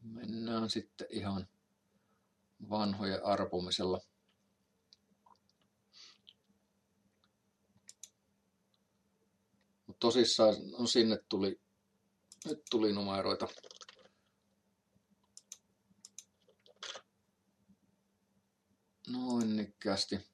Mennään sitten ihan vanhojen arpumisella. Mutta tosissaan no sinne nyt tuli numeroita. Noin nikkäästi.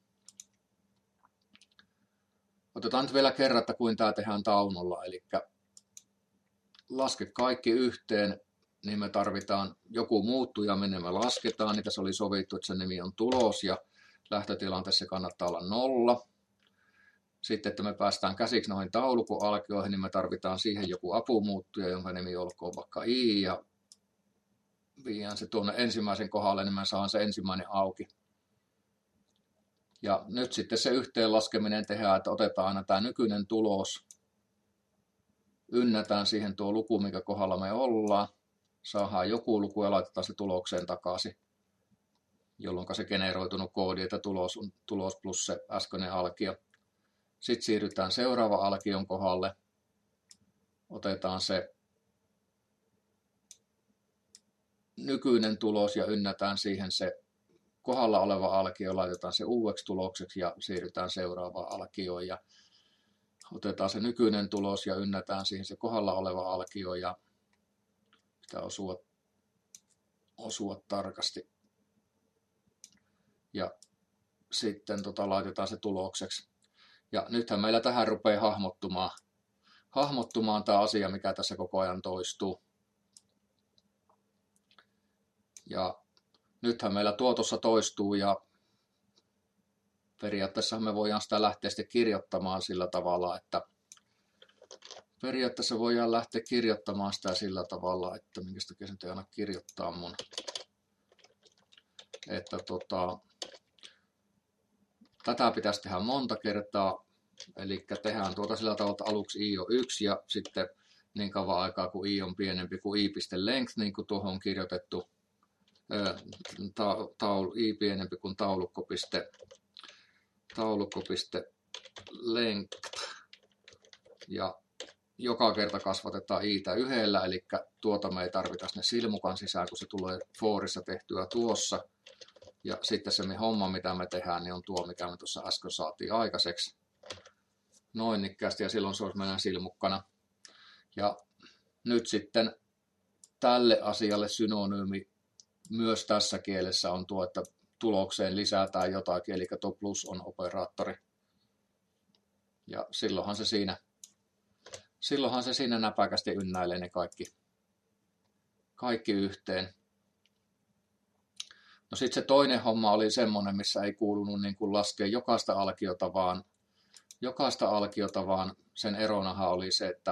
Otetaan nyt vielä kerran, että kuin tämä tehdään taunolla. Eli laske kaikki yhteen, niin me tarvitaan joku muuttuja, minne me lasketaan. Niin tässä oli sovittu, että se nimi on tulos ja lähtötilanteessa kannattaa olla 0. Sitten, että me päästään käsiksi noihin taulukon alkioihin, niin me tarvitaan siihen joku apumuuttuja, jonka nimi olkoon vaikka i, ja viiään se tuonne ensimmäisen kohdalle, niin mä saan se ensimmäinen auki. Ja nyt sitten se yhteenlaskeminen tehdään, että otetaan aina tämä nykyinen tulos, ynnätään siihen tuo luku, mikä kohdalla me ollaan, saadaan joku luku ja laitetaan se tulokseen takaisin, jolloin se generoitunut koodi, että tulos on tulos plus se äskeinen alkio. Sitten siirrytään seuraava alkion kohdalle, otetaan se nykyinen tulos ja ynnätään siihen se kohdalla oleva alkio, laitetaan se uudeksi tulokseksi ja siirrytään seuraavaan alkioon ja otetaan se nykyinen tulos ja ynnätään siihen se kohdalla oleva alkio ja pitää osua tarkasti. Ja sitten laitetaan se tulokseksi. Ja nythän meillä tähän rupeaa hahmottumaan tämä asia, mikä tässä koko ajan toistuu. Ja nythän meillä tuotossa toistuu ja periaatteessa me voidaan sitä lähteä sitten kirjoittamaan sillä tavalla, että minkä takia se ei aina kirjoittaa mun, että tätä pitäisi tehdä monta kertaa, eli tehdään sillä tavalla, että aluksi i on 1 ja sitten niin kauan aikaa, kun i on pienempi kuin i.length, niin kuin tuohon on kirjoitettu, i pienempi kuin taulukko.length, ja joka kerta kasvatetaan i'tä 1, eli tuota me ei tarvita sinne silmukan sisään, kun se tulee forissa tehtyä tuossa. Ja sitten se homma, mitä me tehdään, niin on tuo, mikä me tuossa äsken saatiin aikaiseksi. Noin nikkäästi, ja silloin se olisi meidän silmukkana. Ja nyt sitten tälle asialle synonyymi myös tässä kielessä on tuo, että tulokseen lisätään jotakin, eli tuo plus on operaattori. Ja silloinhan se siinä näpäkästi ynnäilee ne kaikki yhteen. No sitten se toinen homma oli semmoinen, missä ei kuulunut niin kuin laskea jokaista alkiota, vaan sen eronahan oli se, että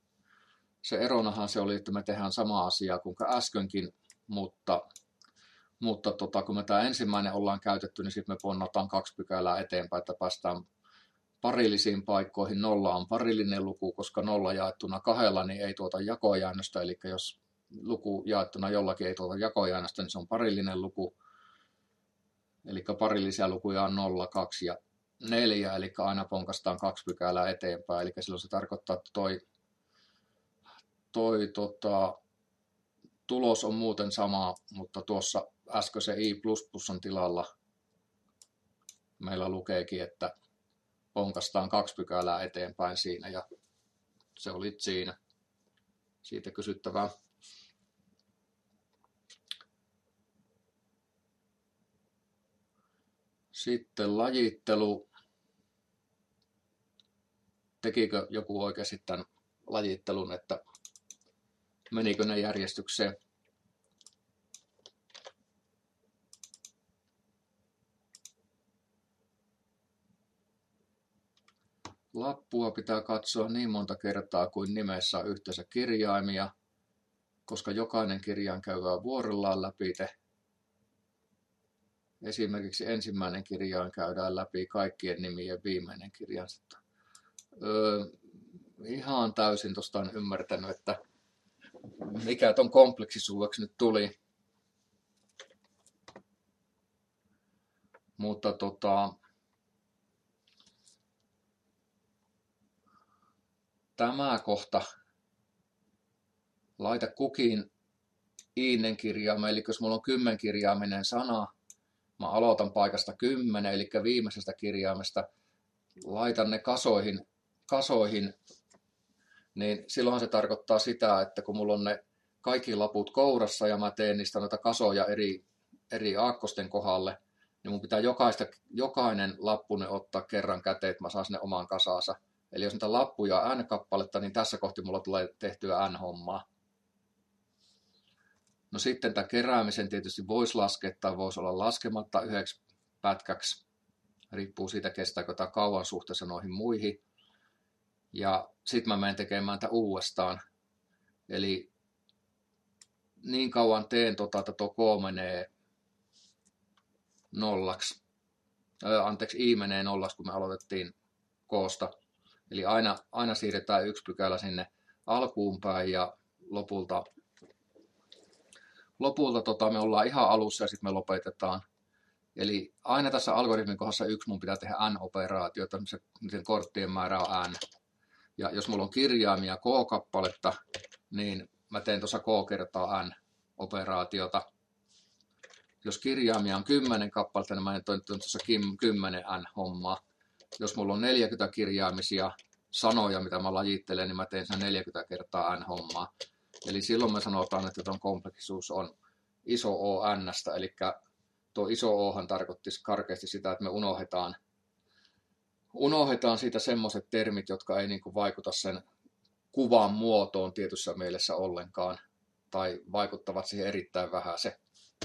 me tehdään sama asia kuin äskenkin, mutta kun me tämä ensimmäinen ollaan käytetty, niin sitten me ponnataan 2 pykälää eteenpäin, että päästään parillisiin paikkoihin. 0 on parillinen luku, koska 0 jaettuna 2 niin ei tuota jakojäännöstä, eli jos luku jaettuna jollakin ei tuota jakojäännöstä, niin se on parillinen luku. Eli parillisia lukuja on 0, 2 ja 4, eli aina ponkastaan 2 pykälää eteenpäin. Eli silloin se tarkoittaa, että tulos on muuten sama, mutta tuossa äskeisen i++ tilalla meillä lukeekin, että ponkastaan 2 pykälää eteenpäin siinä, ja se oli siinä. Siitä kysyttävää. Sitten lajittelu. Tekikö joku oikeasti tämän lajittelun, että menikö ne järjestykseen? Lappua pitää katsoa niin monta kertaa kuin nimessä on yhteensä kirjaimia, koska jokainen kirjain käydään vuorollaan läpi. Esimerkiksi ensimmäinen kirjain käydään läpi kaikkien nimien viimeinen kirjain. Ihan täysin tuosta en ymmärtänyt, että mikä ton kompleksisuudeksi nyt tuli. Mutta tämä kohta, laita kukin iinen kirjaime, eli jos mulla on 10-kirjaiminen sana, mä aloitan paikasta 10, eli viimeisestä kirjaimesta, laitan ne kasoihin, niin silloinhan se tarkoittaa sitä, että kun mulla on ne kaikki laput kourassa ja mä teen niistä noita kasoja eri aakkosten kohdalle, niin mun pitää jokainen lappunen ottaa kerran käteen, että mä saan ne oman kasansa. Eli jos niitä lappuja on N-kappaletta, niin tässä kohti mulla tulee tehtyä N-hommaa. No sitten tämän keräämisen tietysti voisi laskea tai voisi olla laskematta yhdeksi pätkäksi. Riippuu siitä, kestääkö tämä kauan suhteessa noihin muihin. Ja sitten mä menen tekemään tätä uudestaan. Eli niin kauan teen että tuo K menee nollaksi. I menee nollaksi, kun me aloitettiin K:sta. Eli aina siirretään 1 pykälä sinne alkuun päin ja lopulta me ollaan ihan alussa ja sitten me lopetetaan. Eli aina tässä algoritmin kohdassa 1 mun pitää tehdä N-operaatiota, miten korttien määrä on N. Ja jos mulla on kirjaimia K-kappaletta, niin mä teen tuossa K kertaa N-operaatiota. Jos kirjaimia on 10 kappaletta, niin mä teen tuossa 10 N-hommaa. Jos mulla on 40 kirjaimisia sanoja, mitä mä lajittelen, niin mä teen sen 40 kertaa N-hommaa. Eli silloin me sanotaan, että tuon kompleksisuus on iso O N:stä, eli tuo iso Ohan tarkoittaisi karkeasti sitä, että me unohdetaan siitä semmoiset termit, jotka ei niin kuin vaikuta sen kuvan muotoon tietyssä mielessä ollenkaan, tai vaikuttavat siihen erittäin vähäisen.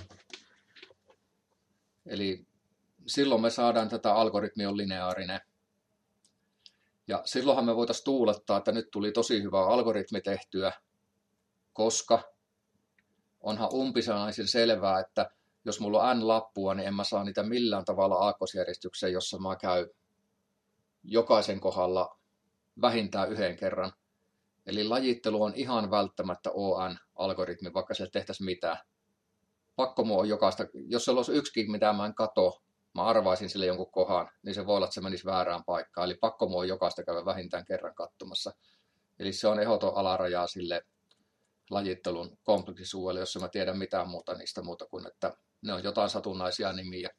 Eli silloin me saadaan tätä algoritmi on lineaarinen. Ja silloinhan me voitaisiin tuulettaa, että nyt tuli tosi hyvä algoritmi tehtyä, koska onhan umpisanaisen selvää, että jos mulla on N-lappua, niin en mä saa niitä millään tavalla aakkosjärjestykseen, jossa mä käyn jokaisen kohdalla vähintään 1 kerran. Eli lajittelu on ihan välttämättä ON-algoritmi, vaikka siellä tehtäisiin mitään. Pakko mua on jokaista, jos siellä olisi yksikin, mitä mä en kato, mä arvaisin sille jonkun kohan, niin se voi olla, että se menisi väärään paikkaan. Eli pakko mua on jokaista käydä vähintään kerran katsomassa. Eli se on ehdoton alaraja sille lajittelun kompleksisuudelle, jos mä tiedän mitään muuta niistä muuta kuin, että ne on jotain satunnaisia nimiä.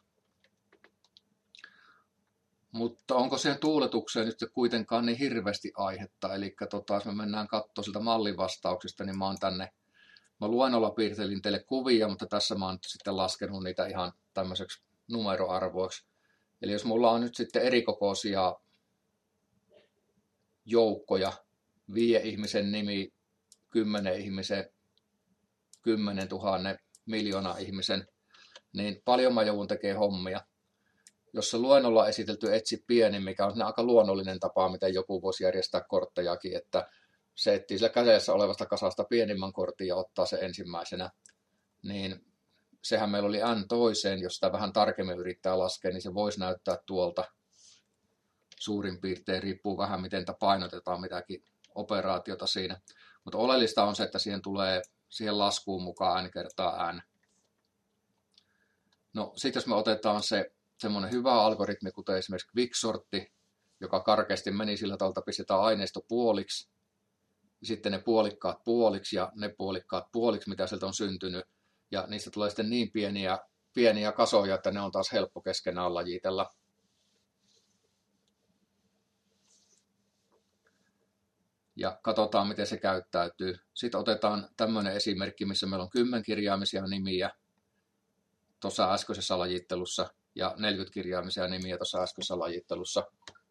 Mutta onko siihen tuuletukseen nyt kuitenkaan niin hirveästi aihetta? Eli jos me mennään katsomaan siltä mallivastauksista, niin mä luennolla piirtelin teille kuvia, mutta tässä mä oon nyt sitten laskenut niitä ihan tämmöiseksi numeroarvoiksi. Eli jos mulla on nyt sitten erikokoisia joukkoja, 5 ihmisen nimi, 10 ihmisen, 10 000, 1 000 000 ihmisen, niin paljon mä joudun tekemään hommia. Jos se luennolla on esitelty etsi pieni, mikä on aika luonnollinen tapa, miten joku voisi järjestää korttejakin, että se etsii sillä kädessä olevasta kasasta pienimmän kortin ja ottaa se ensimmäisenä, niin sehän meillä oli N toiseen, jos sitä vähän tarkemmin yrittää laskea, niin se voisi näyttää tuolta suurin piirtein, riippuu vähän miten painotetaan mitäkin operaatiota siinä. Mutta oleellista on se, että siihen tulee siihen laskuun mukaan N kertaa N. No sitten jos me otetaan semmoinen hyvä algoritmi, kuten esimerkiksi quicksortti, joka karkeasti meni sillä tavalla, että pistetään aineisto puoliksi, sitten ne puolikkaat puoliksi ja ne puolikkaat puoliksi, mitä sieltä on syntynyt, ja niistä tulee sitten niin pieniä kasoja, että ne on taas helppo keskenään lajitella. Ja katsotaan, miten se käyttäytyy. Sitten otetaan tämmöinen esimerkki, missä meillä on 10-kirjaimisia nimiä tuossa äskeisessä lajittelussa ja 40-kirjaimisia nimiä tuossa äskeisessä lajittelussa.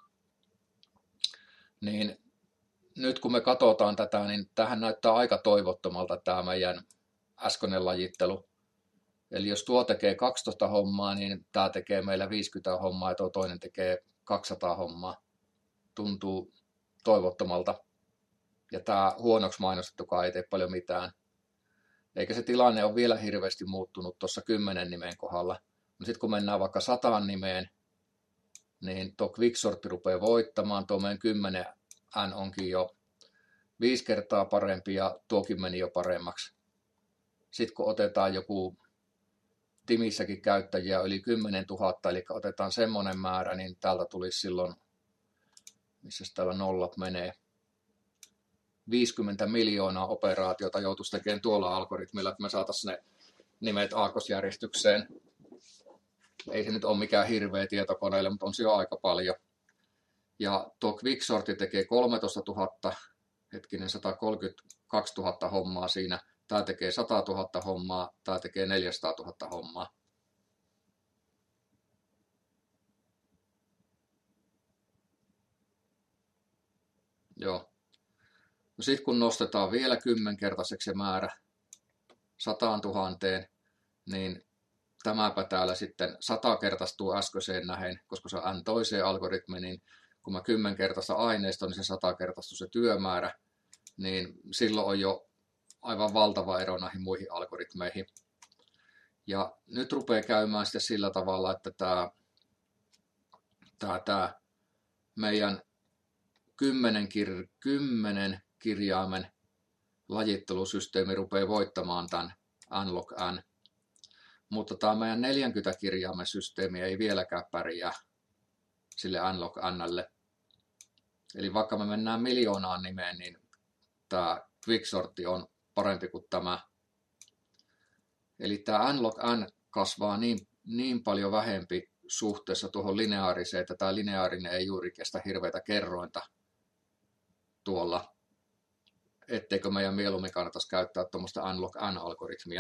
Niin nyt kun me katsotaan tätä, niin tämähän näyttää aika toivottomalta tämä meidän äskeinen lajittelu. Eli jos tuo tekee 12 hommaa, niin tämä tekee meillä 50 hommaa ja tuo toinen tekee 200 hommaa. Tuntuu toivottomalta. Ja tämä huonoksi mainostettukaan ei tee paljon mitään. Eikä se tilanne ole vielä hirveästi muuttunut tuossa 10 nimen kohdalla. No sitten kun mennään vaikka 100 nimeen, niin tuo quicksortti rupeaa voittamaan. Tuo meidän 10 N onkin jo 5 kertaa parempi ja tuokin meni jo paremmaksi. Sitten kun otetaan joku timissäkin käyttäjiä yli 10 000, eli otetaan semmoinen määrä, niin täältä tulisi silloin, missä täällä nollat menee, 50 miljoonaa operaatiota joutuisi tekemään tuolla algoritmilla, että me saataisiin ne nimet aakkosjärjestykseen. Ei se nyt ole mikään hirveä tietokoneelle, mutta on se jo aika paljon. Ja tuo Quicksorti tekee 13 000, 132 000 hommaa siinä. Tämä tekee 100 000 hommaa, tämä tekee 400 000 hommaa. Joo. No sitten kun nostetaan vielä 10-kertaiseksi se määrä 100 000, niin tämäpä täällä sitten 100-kertaistuu äskeiseen nähen, koska se on n toiseen algoritmi, niin kun mä 10-kertaista aineistoa, niin se 100-kertaistuu se työmäärä, niin silloin on jo aivan valtava ero näihin muihin algoritmeihin. Ja nyt rupeaa käymään sitten sillä tavalla, että tämä meidän 10 kirjaimen lajittelusysteemi rupeaa voittamaan tämän n-log n. Mutta tämä meidän 40 kirjaimen systeemi ei vieläkään pärjää sille n-log n:lle. Eli vaikka me mennään miljoonaan nimeen, niin tämä Quicksorti on parempi kuin tämä. Eli tämä n-log n kasvaa niin paljon vähempi suhteessa tuohon lineaariseen, että tämä lineaarinen ei juuri kestä hirveitä kerrointa tuolla, etteikö meidän mieluummin kannattaisi käyttää tuommoista n-log n-algoritmia.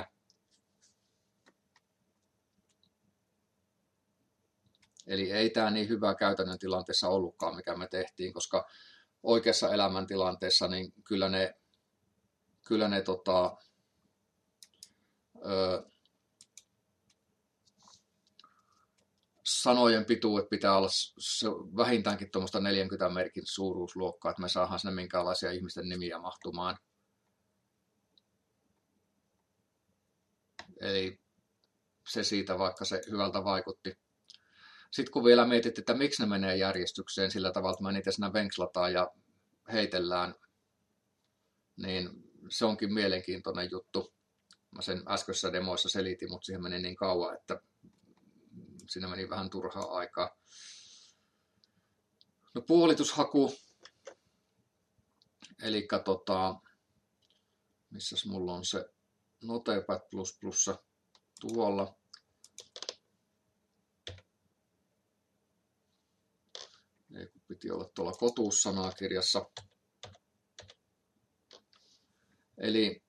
Eli ei tämä niin hyvä käytännön tilanteessa ollutkaan, mikä me tehtiin, koska oikeassa elämäntilanteessa niin kyllä ne sanojen pituudet pitää olla vähintäänkin tuommoista 40 merkin suuruusluokkaa, että me saadaan sinne minkälaisia ihmisten nimiä mahtumaan. Eli se siitä, vaikka se hyvältä vaikutti. Sitten kun vielä mietit, että miksi ne menee järjestykseen sillä tavalla, että me niitä siinä venkslataan ja heitellään, niin se onkin mielenkiintoinen juttu. Mä sen äskeisessä demoissa selitin, mutta siihen meni niin kauan, että siinä meni vähän turhaa aikaa. No puolitushaku. Eli missäs mulla on se Notepad++ tuolla. Ei, piti olla tuolla kotuussanakirjassa. Eli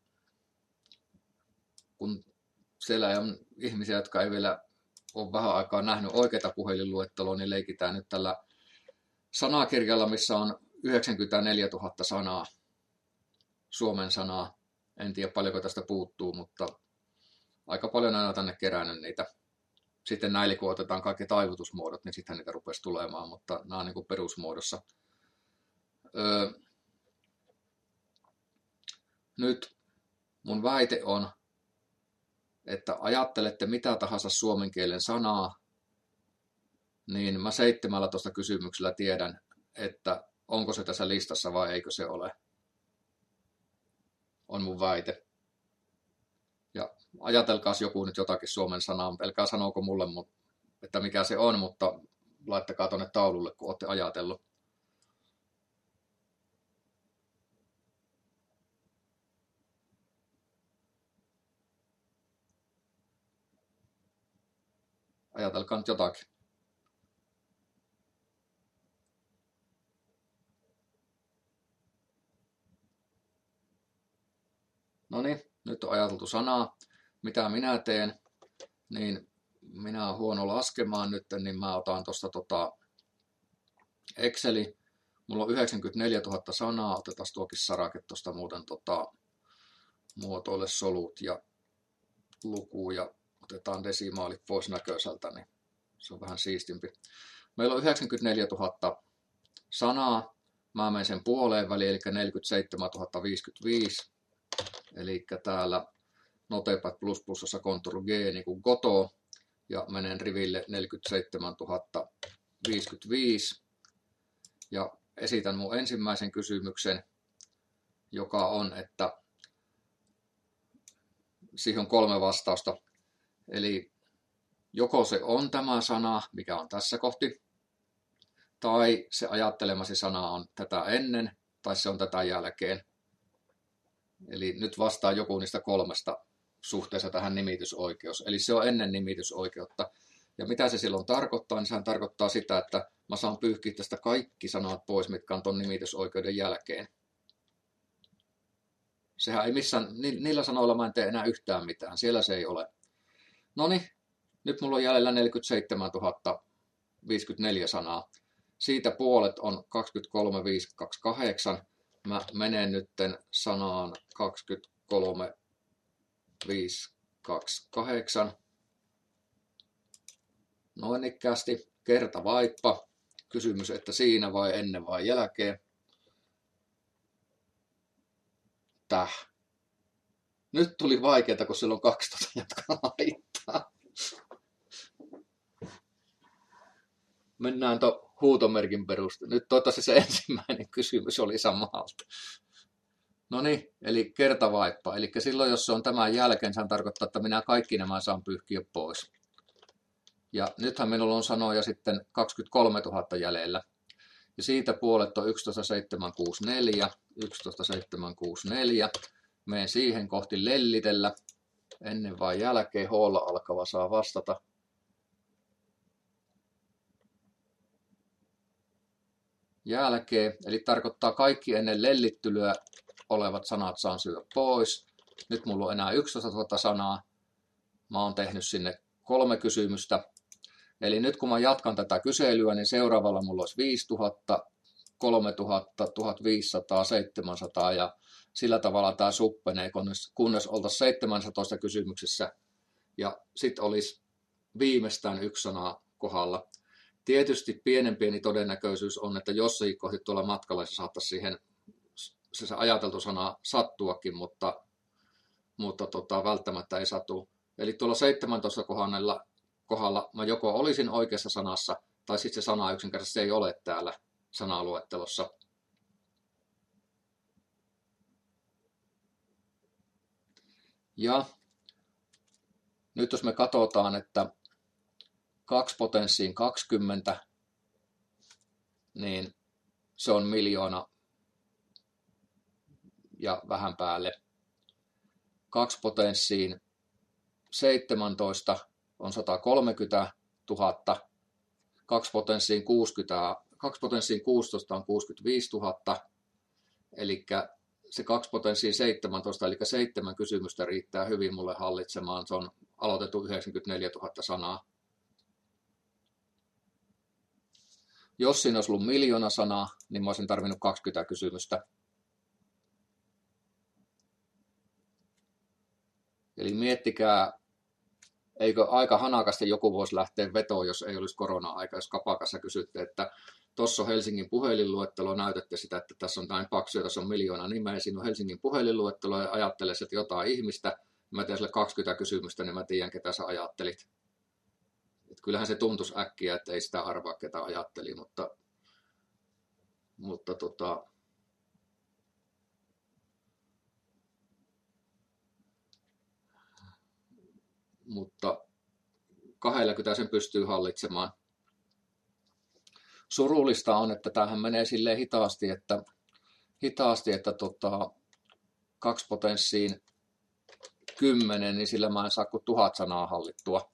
kun siellä on ihmisiä, jotka ei vielä ole vähän aikaa nähnyt oikeita puhelinluetteloa, niin leikitään nyt tällä sanakirjalla, missä on 94 000 sanaa, suomen sanaa. En tiedä paljonko tästä puuttuu, mutta aika paljon aina tänne kerännyt niitä. Sitten näillä kun otetaan kaikki taivutusmuodot, niin sitten niitä rupesi tulemaan, mutta nämä on niin kuin perusmuodossa. Nyt mun väite on, että ajattelette mitä tahansa suomen kielen sanaa, niin mä 17 kysymyksellä tiedän, että onko se tässä listassa vai eikö se ole. On mun väite. Ja ajatelkaas joku nyt jotakin suomen sanaa, mutta älkää sanoko mulle, että mikä se on, mutta laittakaa tuonne taululle, kun olette ajatellut. Ajatelkaa nyt jotakin. No niin, nyt on ajateltu sanaa. Mitä minä teen, niin minä olen huono laskemaan nyt, niin mä otan tuosta Exceli. Mulla on 94 000 sanaa, otetaan tuokin sarake tuosta muuten muotoille solut ja luku ja otetaan desimaalit pois näköiseltä, niin se on vähän siistimpi. Meillä on 94 000 sanaa. Mä menen sen puoleen väliin, eli 47 055. Eli täällä Notepad++ Ctrl G niin kuin Goto, ja menen riville 47 055. Ja esitän mun ensimmäisen kysymyksen, joka on, että siihen on 3 vastausta. Eli joko se on tämä sana, mikä on tässä kohti, tai se ajattelemasi sana on tätä ennen, tai se on tätä jälkeen. Eli nyt vastaa joku niistä 3 suhteessa tähän nimitysoikeus. Eli se on ennen nimitysoikeutta. Ja mitä se silloin tarkoittaa, niin sehän tarkoittaa sitä, että mä saan pyyhkiä tästä kaikki sanat pois, mitkä on ton nimitysoikeuden jälkeen. Sehän ei missään, niillä sanoilla mä en tee enää yhtään mitään, siellä se ei ole. Noniin, nyt mulla on jäljellä 47 054 sanaa. Siitä puolet on 23 528. Mä menen nytten sanaan 23 528. Noin ikkäästi. Kerta vaippa. Kysymys, että siinä vai ennen vai jälkeen. Nyt tuli vaikeaa, kun siellä on 12 jotka laittaa. Mennään huutomerkin perusteella. Nyt toivottavasti se ensimmäinen kysymys oli samalta. No niin, eli kertavaippa. Eli silloin, jos se on tämän jälkeen, se tarkoittaa, että minä kaikki nämä saan pyyhkiä pois. Ja nythän minulla on sanoja sitten 23 000 jäljellä. Ja siitä puolet on 11 764. 11 764. Menen siihen kohti lellitellä. Ennen vai jälkeen hoolla alkava saa vastata. Jälkeen, eli tarkoittaa kaikki ennen lellittelyä olevat sanat saan syödä pois. Nyt mulla on enää 11 000 sanaa. Mä oon tehnyt sinne 3 kysymystä. Eli nyt kun mä jatkan tätä kyselyä, niin seuraavalla mulla olisi 5000, 3000, 1500, 700 ja sillä tavalla tämä suppenee, kunnes oltaisiin 17 kysymyksessä ja sitten olisi viimeistään 1 sana kohdalla. Tietysti pieni todennäköisyys on, että jossakin kohti tuolla matkalla se saattaisi siihen se ajateltu sana sattuakin, mutta välttämättä ei satu. Eli tuolla 17 kohdalla mä joko olisin oikeassa sanassa, tai sitten se sana yksinkertaisesti ei ole täällä sanaluettelossa. Ja nyt jos me katsotaan, että 2 potenssiin 20, niin se on 1 000 000 ja vähän päälle. 2 potenssiin 17 on 130 000. 2 potenssiin 16 on 65 000. Eli se 2 potenssiin 17, eli 7 kysymystä riittää hyvin mulle hallitsemaan. Se on aloitettu 94 000 sanaa. Jos siinä olisi ollut 1 000 000 sanaa, niin mä olisin tarvinnut 20 kysymystä. Eli miettikää, eikö aika hanakasti joku voisi lähteä vetoon, jos ei olisi korona-aika, jos kapakassa kysytte, että tuossa on Helsingin puhelinluettelo, näytätte sitä, että tässä on näin paksu ja tässä on 1 000 000 nimeä, siinä on Helsingin puhelinluettelo ja ajattelee, että jotain ihmistä, mä teen sille 20 kysymystä, niin mä tiedän, ketä sä ajattelit. Et kyllähän se tuntuisi äkkiä, että ei sitä arvaa, ketä ajatteli, mutta 20 sen pystyy hallitsemaan. Surullista on, että tämähän menee silleen hitaasti, että 2 potenssiin 10, niin sillä mä en saa kuin 1000 sanaa hallittua.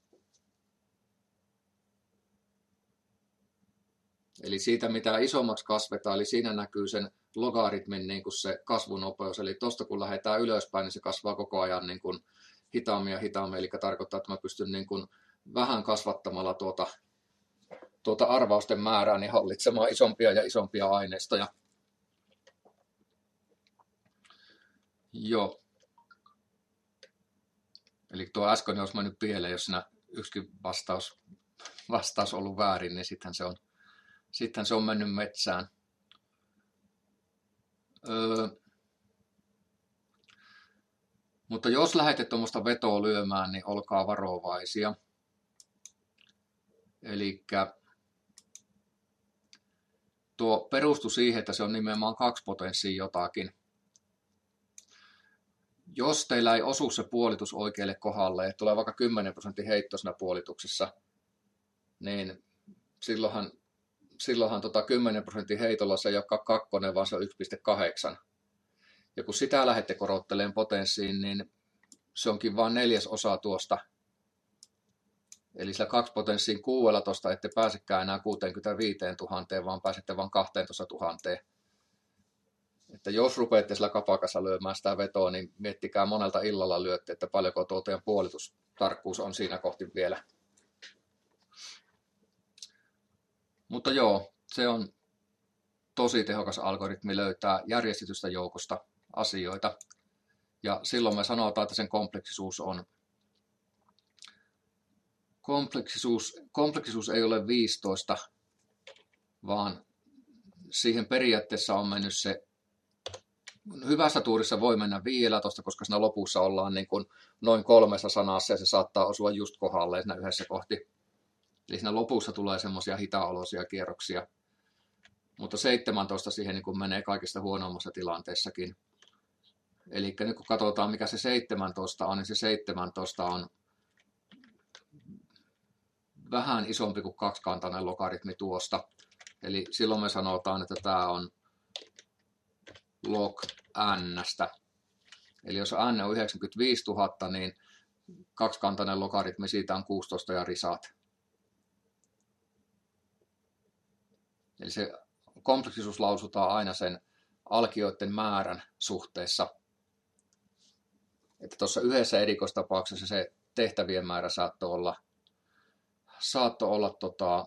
Eli siitä mitä isommaksi kasvetaan, eli siinä näkyy sen logaritmin niin kuin se kasvunopeus. Eli tuosta kun lähdetään ylöspäin, niin se kasvaa koko ajan niin kuin hitaammin ja hitaammin. Eli tarkoittaa, että mä pystyn niin kuin vähän kasvattamalla tuota arvausten määrää niin hallitsemaan isompia ja isompia aineistoja. Joo. Eli tuo äsken olisi mennyt pieleen, jos siinä yksikin vastaus ollut väärin, niin sitten se on mennyt metsään. Mutta jos lähdette tuommoista vetoa lyömään, niin olkaa varovaisia. Eli tuo perustui siihen, että se on nimenomaan 2 potenssia jotakin. Jos teillä ei osu se puolitus oikealle kohdalle, ja tulee vaikka 10% heitto siinä puolituksessa, niin silloinhan 10% heitolla se ei olekaan 2, vaan se on 1,8. Ja kun sitä lähdette korottelemaan potenssiin, niin se onkin vain 1/4 tuosta. Eli sillä 2 potenssiin 16 ette pääsekään enää 65 000, vaan pääsette vain 12 000. Että jos rupeatte sillä kapakassa lyömään sitä vetoa, niin miettikää monelta illalla lyötte, että paljonko tuo teidän puolitustarkkuus on siinä kohti vielä. Mutta joo, se on tosi tehokas algoritmi löytää järjestetystä joukosta asioita. Ja silloin me sanotaan, että sen kompleksisuus ei ole 15, vaan siihen periaatteessa on mennyt se, hyvässä tuurissa voi mennä 15, koska siinä lopussa ollaan niin kuin noin 3 sanassa ja se saattaa osua just kohdalleen siinä yhdessä kohti. Eli siinä lopussa tulee semmoisia hitaoloisia kierroksia. Mutta 17 siihen niin kuin menee kaikista huonoimmassa tilanteessakin. Eli nyt kun katsotaan mikä se 17 on, niin se 17 on vähän isompi kuin kaksikantainen logaritmi tuosta. Eli silloin me sanotaan, että tämä on log n-stä. Eli jos n on 95 000, niin kaksikantainen logaritmi siitä on 16 ja risat. Eli se kompleksisuus lausutaan aina sen alkioiden määrän suhteessa. Että tuossa yhdessä erikoistapauksessa se tehtävien määrä saattoi olla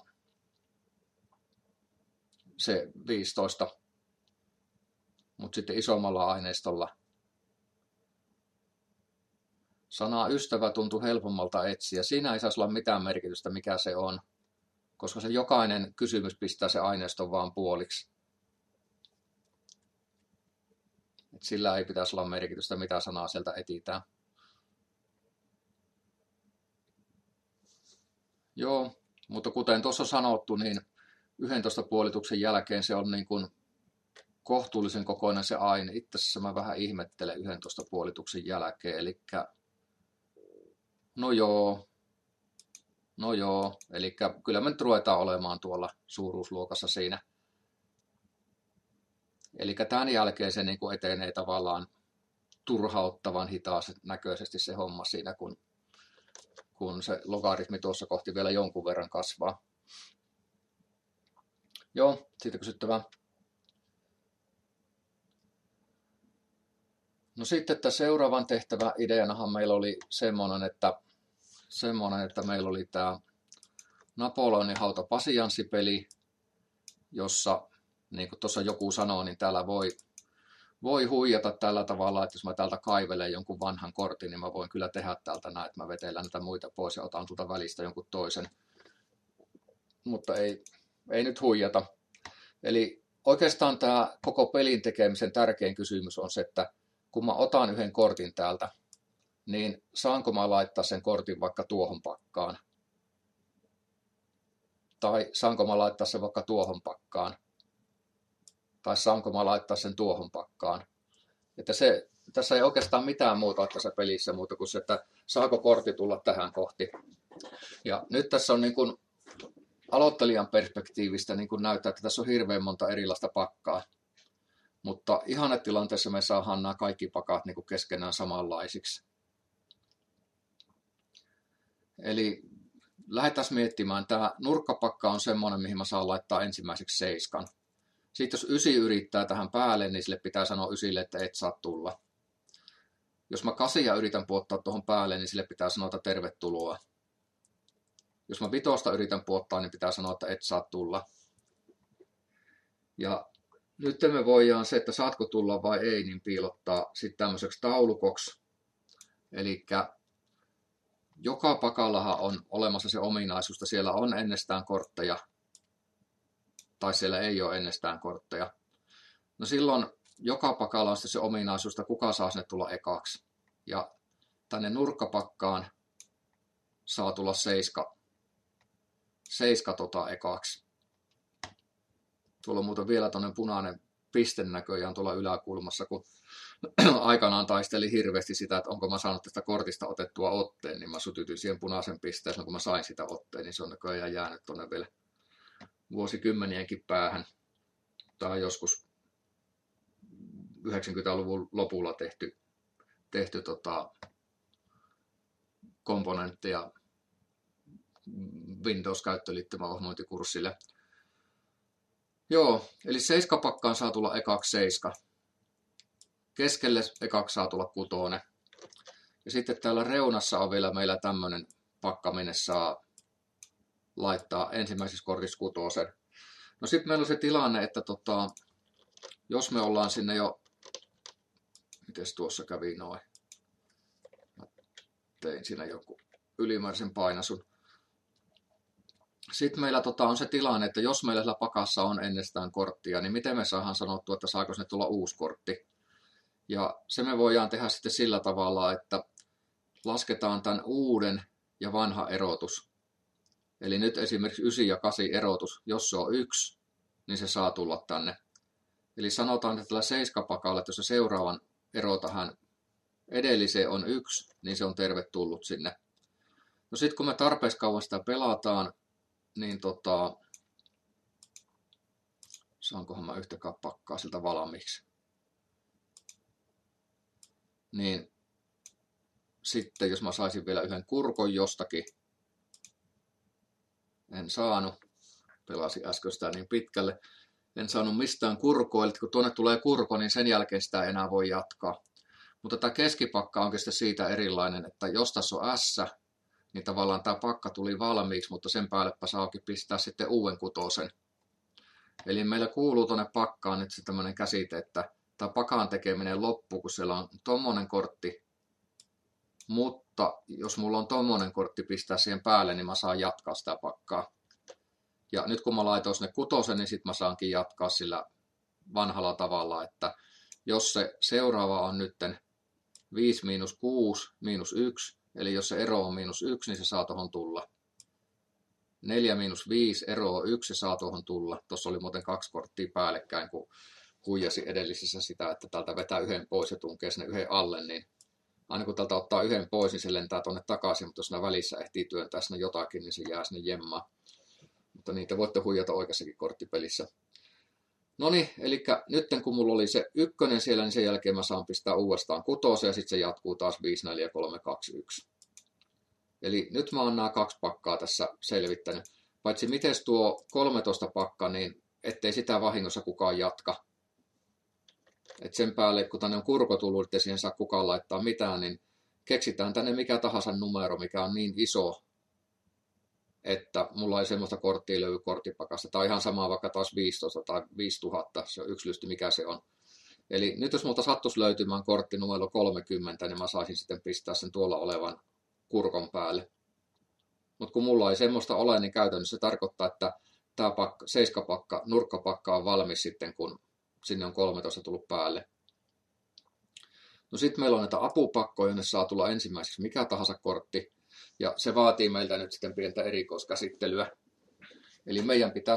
se 15, mutta sitten isommalla aineistolla sanaa ystävä tuntui helpommalta etsiä. Siinä ei saisi olla mitään merkitystä, mikä se on, koska se jokainen kysymys pistää se aineiston vaan puoliksi. Et sillä ei pitäisi olla merkitystä, mitä sanaa sieltä etsitään. Joo, mutta kuten tuossa sanottu, niin 11 puolituksen jälkeen se on niin kuin kohtuullisen kokoinen se aine. Itse asiassa mä vähän ihmettelen 11 puolituksen jälkeen, eli no joo, eli kyllä me nyt ruvetaan olemaan tuolla suuruusluokassa siinä. Eli tämän jälkeen se niin kuin etenee tavallaan turhauttavan hitaasti näköisesti se homma siinä, kun se logaritmi tuossa kohti vielä jonkun verran kasvaa. Joo, siitä kysyttävää. No sitten, että seuraavan tehtävän ideanahan meillä oli semmoinen, että meillä oli tämä Napoleonin hauta pasianssipeli, jossa, niin kuin tuossa joku sanoo, niin täällä voi huijata tällä tavalla, että jos mä täältä kaivelen jonkun vanhan kortin, niin mä voin kyllä tehdä täältä näin, että mä vetellään näitä muita pois ja otan tuolta välistä jonkun toisen. Mutta ei nyt huijata. Eli oikeastaan tämä koko pelin tekemisen tärkein kysymys on se, että kun mä otan yhden kortin täältä, niin saanko mä laittaa sen kortin vaikka tuohon pakkaan? Tai saanko mä laittaa sen vaikka tuohon pakkaan? Tai saanko mä laittaa sen tuohon pakkaan? Että tässä ei oikeastaan mitään muuta tässä pelissä muuta kuin se, että saako kortti tulla tähän kohti. Ja nyt tässä on niin kuin aloittelijan perspektiivistä niin kuin näyttää, että tässä on hirveän monta erilaista pakkaa. Mutta ihannetilanteessa me saadaan nämä kaikki pakat niin kuin keskenään samanlaisiksi. Eli lähdetään miettimään. Tämä nurkkapakka on semmoinen, mihin mä saan laittaa ensimmäiseksi 7. Sitten jos 9 yrittää tähän päälle, niin sille pitää sanoa 9, että et saa tulla. Jos mä 8 yritän puottaa tuohon päälle, niin sille pitää sanoa, että tervetuloa. Jos mä 5 yritän puottaa, niin pitää sanoa, että et saa tulla. Ja nyt me voidaan se, että saatko tulla vai ei, niin piilottaa sitten tämmöiseksi taulukoksi. Eli joka pakallahan on olemassa se ominaisuus, että siellä on ennestään kortteja, tai siellä ei ole ennestään kortteja. No silloin joka pakalla on se ominaisuus, että kuka saa sinne tulla ekaksi. Ja tänne nurkkapakkaan saa tulla 7 ekaksi. Tuolla on muuten vielä tuonne punainen piste näköjään tuolla yläkulmassa, kun aikanaan taistelin hirveästi sitä, että onko mä saanut tästä kortista otettua otteen, niin mä sytytin siihen punaisen pisteen, kun mä sain sitä otteen, niin se on näköjään jäänyt tuonne vielä vuosikymmenienkin päähän. Tai joskus 90-luvun lopulla tehty komponentteja Windows-käyttöliittymäohjelmointikurssille. Joo, eli 7-pakkaan saa tulla ekaksi 7. Keskelle ekaksi saa tulla 6. Ja sitten täällä reunassa on vielä meillä tämmöinen pakka, minne saa laittaa ensimmäisessä kortissa 6. No sitten meillä on se tilanne, että jos me ollaan sinne jo, mites tuossa kävi noin, mä tein siinä joku ylimääräisen painasun. Sitten meillä on se tilanne, että jos meillä pakassa on ennestään korttia, niin miten me saadaan sanottua, että saako sinne tulla uusi kortti. Ja se me voidaan tehdä sitten sillä tavalla, että lasketaan tämän uuden ja vanha erotus. Eli nyt esimerkiksi 9 ja 8 erotus, jos se on 1, niin se saa tulla tänne. Eli sanotaan, että tällä 7-pakalla, että jos se seuraavan ero tähän edelliseen on 1, niin se on tervetullut sinne. No sitten kun me tarpeeksi kauan sitä pelataan, niin saankohan mä yhtäkään pakkaa siltä valmiiksi. Niin sitten jos mä saisin vielä yhden kurkon jostakin, en saanut, pelasin äsken sitä niin pitkälle, en saanut mistään kurkoa, eli kun tuonne tulee kurko, niin sen jälkeen sitä ei enää voi jatkaa. Mutta tämä keskipakka onkin sitten siitä erilainen, että jos tässä on S, niin tavallaan tämä pakka tuli valmiiksi, mutta sen päällepä saakin pistää sitten uuden 6. Eli meillä kuuluu tuonne pakkaan nyt se tämmöinen käsite, että tämä pakan tekeminen loppuu, kun siellä on tommonen kortti, mutta jos mulla on tommonen kortti pistää siihen päälle, niin mä saan jatkaa sitä pakkaa. Ja nyt kun mä laitoin sinne 6, niin sitten mä saankin jatkaa sillä vanhalla tavalla, että jos se seuraava on nytten 5 miinus 6 miinus 1, eli jos se ero on miinus 1, niin se saa tuohon tulla. 4 miinus 5, ero on 1, se saa tuohon tulla. Tuossa oli muuten 2 korttia päällekkäin, kun huijasi edellisessä sitä, että täältä vetää yhden pois ja tunkee sinne yhden alle, niin aina kun täältä ottaa yhden pois, niin se lentää tuonne takaisin, mutta jos siinä välissä ehtii työntää sinne jotakin, niin se jää sinne jemmaan. Mutta niitä voitte huijata oikeassakin korttipelissä. No niin, eli nyt kun mulla oli se 1 siellä, niin sen jälkeen mä saan pistää uudestaan 6 ja sitten se jatkuu taas 5, 4, 3, 2, 1. Eli nyt mä oon nämä 2 pakkaa tässä selvittänyt. Paitsi miten tuo 13 pakka, niin ettei sitä vahingossa kukaan jatka. Et sen päälle, kun tänne on kurko tullut, ettei siihen saa kukaan laittaa mitään, niin keksitään tänne mikä tahansa numero, mikä on niin iso, että mulla ei semmoista korttia löydy korttipakasta. Tai ihan sama vaikka taas 15 tai 5000, se on yksi lysti, mikä se on. Eli nyt jos multa sattuisi löytymään kortti numero 30, niin mä saisin sitten pistää sen tuolla olevan kurkon päälle. Mutta kun mulla ei semmoista ole, niin käytännössä se tarkoittaa, että tämä 7-pakka, nurkkapakka on valmis sitten, kun sinne on 13 tullut päälle. No sitten meillä on näitä apupakkoja, jonne saa tulla ensimmäiseksi mikä tahansa kortti. Ja se vaatii meiltä nyt sitten pientä erikoiskäsittelyä. Eli meidän pitää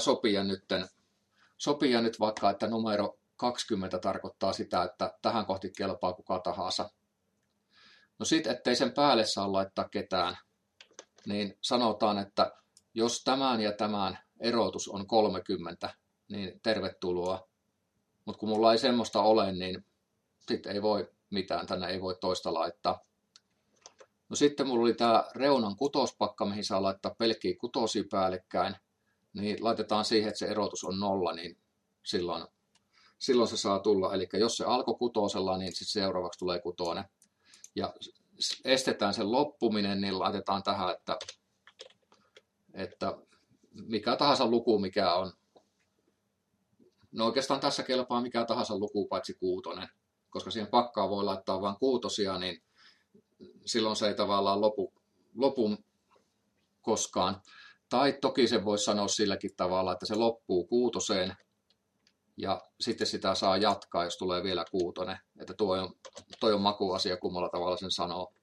sopia nyt vaikka, että numero 20 tarkoittaa sitä, että tähän kohti kelpaa kuka tahansa. No sitten, ettei sen päälle saa laittaa ketään, niin sanotaan, että jos tämän ja tämän erotus on 30, niin tervetuloa. Mutta kun mulla ei semmoista ole, niin sitten ei voi mitään, tänne ei voi toista laittaa. No sitten mulla oli tää reunan 6-pakka, mihin saa laittaa pelkkiä 6 päällekkäin. Niin laitetaan siihen, että se erotus on 0, niin silloin se saa tulla. Eli jos se alkoi 6, niin sitten seuraavaksi tulee 6. Ja estetään sen loppuminen, niin laitetaan tähän, että mikä tahansa luku, mikä on. No oikeastaan tässä kelpaa mikä tahansa luku, paitsi 6. Koska siihen pakkaan voi laittaa vain 6, niin silloin se ei tavallaan lopu koskaan. Tai toki se voisi sanoa silläkin tavalla, että se loppuu 6 ja sitten sitä saa jatkaa, jos tulee vielä 6. Että toi on makuasia, kummalla tavalla sen sanoo.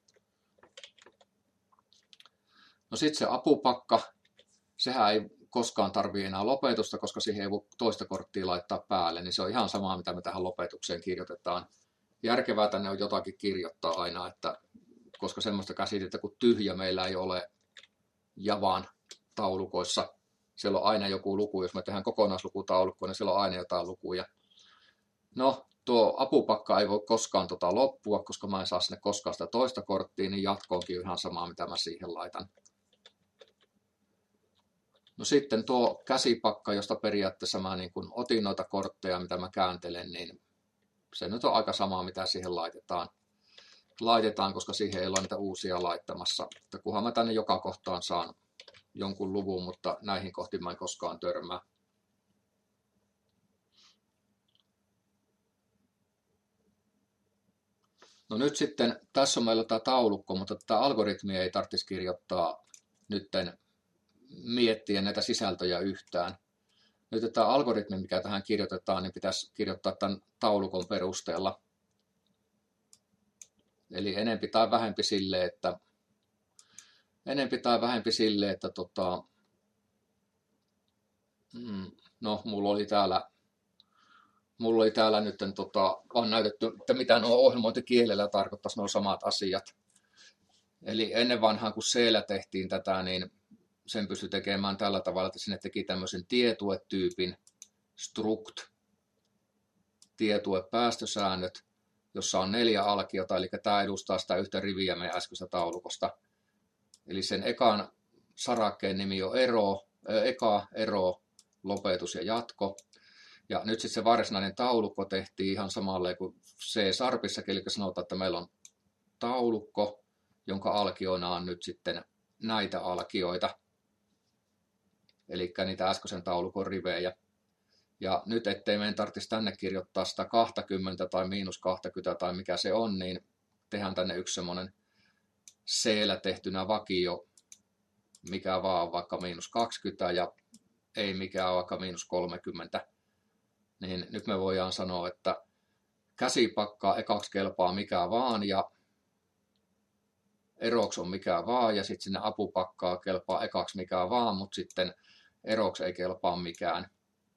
No sitten se apupakka, sehän ei koskaan tarvitse enää lopetusta, koska siihen ei voi toista korttia laittaa päälle, niin se on ihan sama, mitä me tähän lopetukseen kirjoitetaan. Järkevää tänne on jotakin kirjoittaa aina, että koska semmoista käsitettä kuin tyhjä meillä ei ole Javan taulukoissa. Siellä on aina joku luku, jos me tehdään kokonaislukutaulukko, niin siellä on aina jotain lukuja. No, tuo apupakka ei voi koskaan loppua, koska mä en saa sinne koskaan sitä toista korttia, niin jatkoonkin ihan samaa, mitä mä siihen laitan. No sitten tuo käsipakka, josta periaatteessa mä niin kun otin noita kortteja, mitä mä kääntelen, niin se nyt on aika sama, mitä siihen laitetaan, koska siihen ei ole niitä uusia laittamassa. Että kunhan mä tänne joka kohtaan saan jonkun luvun, mutta näihin kohtiin mä en koskaan törmää. No nyt sitten, tässä on meillä tämä taulukko, mutta tätä algoritmia ei tarvitsisi kirjoittaa nytten miettiä näitä sisältöjä yhtään. Nyt tämä algoritmi, mikä tähän kirjoitetaan, niin pitäisi kirjoittaa tämän taulukon perusteella. Eli enempi tai vähempi sille, että no, mulla oli täällä nyt on näytetty, että mitä nuo ohjelmointikielellä tarkoittaisi nuo samat asiat. Eli ennen vanhaan, kun C-llä tehtiin tätä, niin sen pystyi tekemään tällä tavalla, että sinne teki tämmöisen tietuetyypin struct, tietuepäästösäännöt, jossa on 4 alkiota, eli tämä edustaa sitä yhtä riviä meidän äskeistä taulukosta. Eli sen ekan sarakkeen nimi on ero, lopetus ja jatko. Ja nyt sitten se varsinainen taulukko tehtiin ihan samalle kuin C-sharpissa, eli sanotaan, että meillä on taulukko, jonka alkioina on nyt sitten näitä alkioita. Eli niitä äskeisen taulukon rivejä. Ja nyt ettei meidän tarvitsisi tänne kirjoittaa sitä 20 tai -20 tai mikä se on, niin tehdään tänne yksi semmoinen C-llä tehtynä vakio, mikä vaan vaikka -20 ja ei mikään vaikka -30. Niin nyt me voidaan sanoa, että käsipakkaa ekaksi kelpaa mikä vaan ja eroksi on mikä vaan ja sitten sinne apupakkaa kelpaa ekaksi mikä vaan, mutta sitten eroksi ei kelpaa mikään.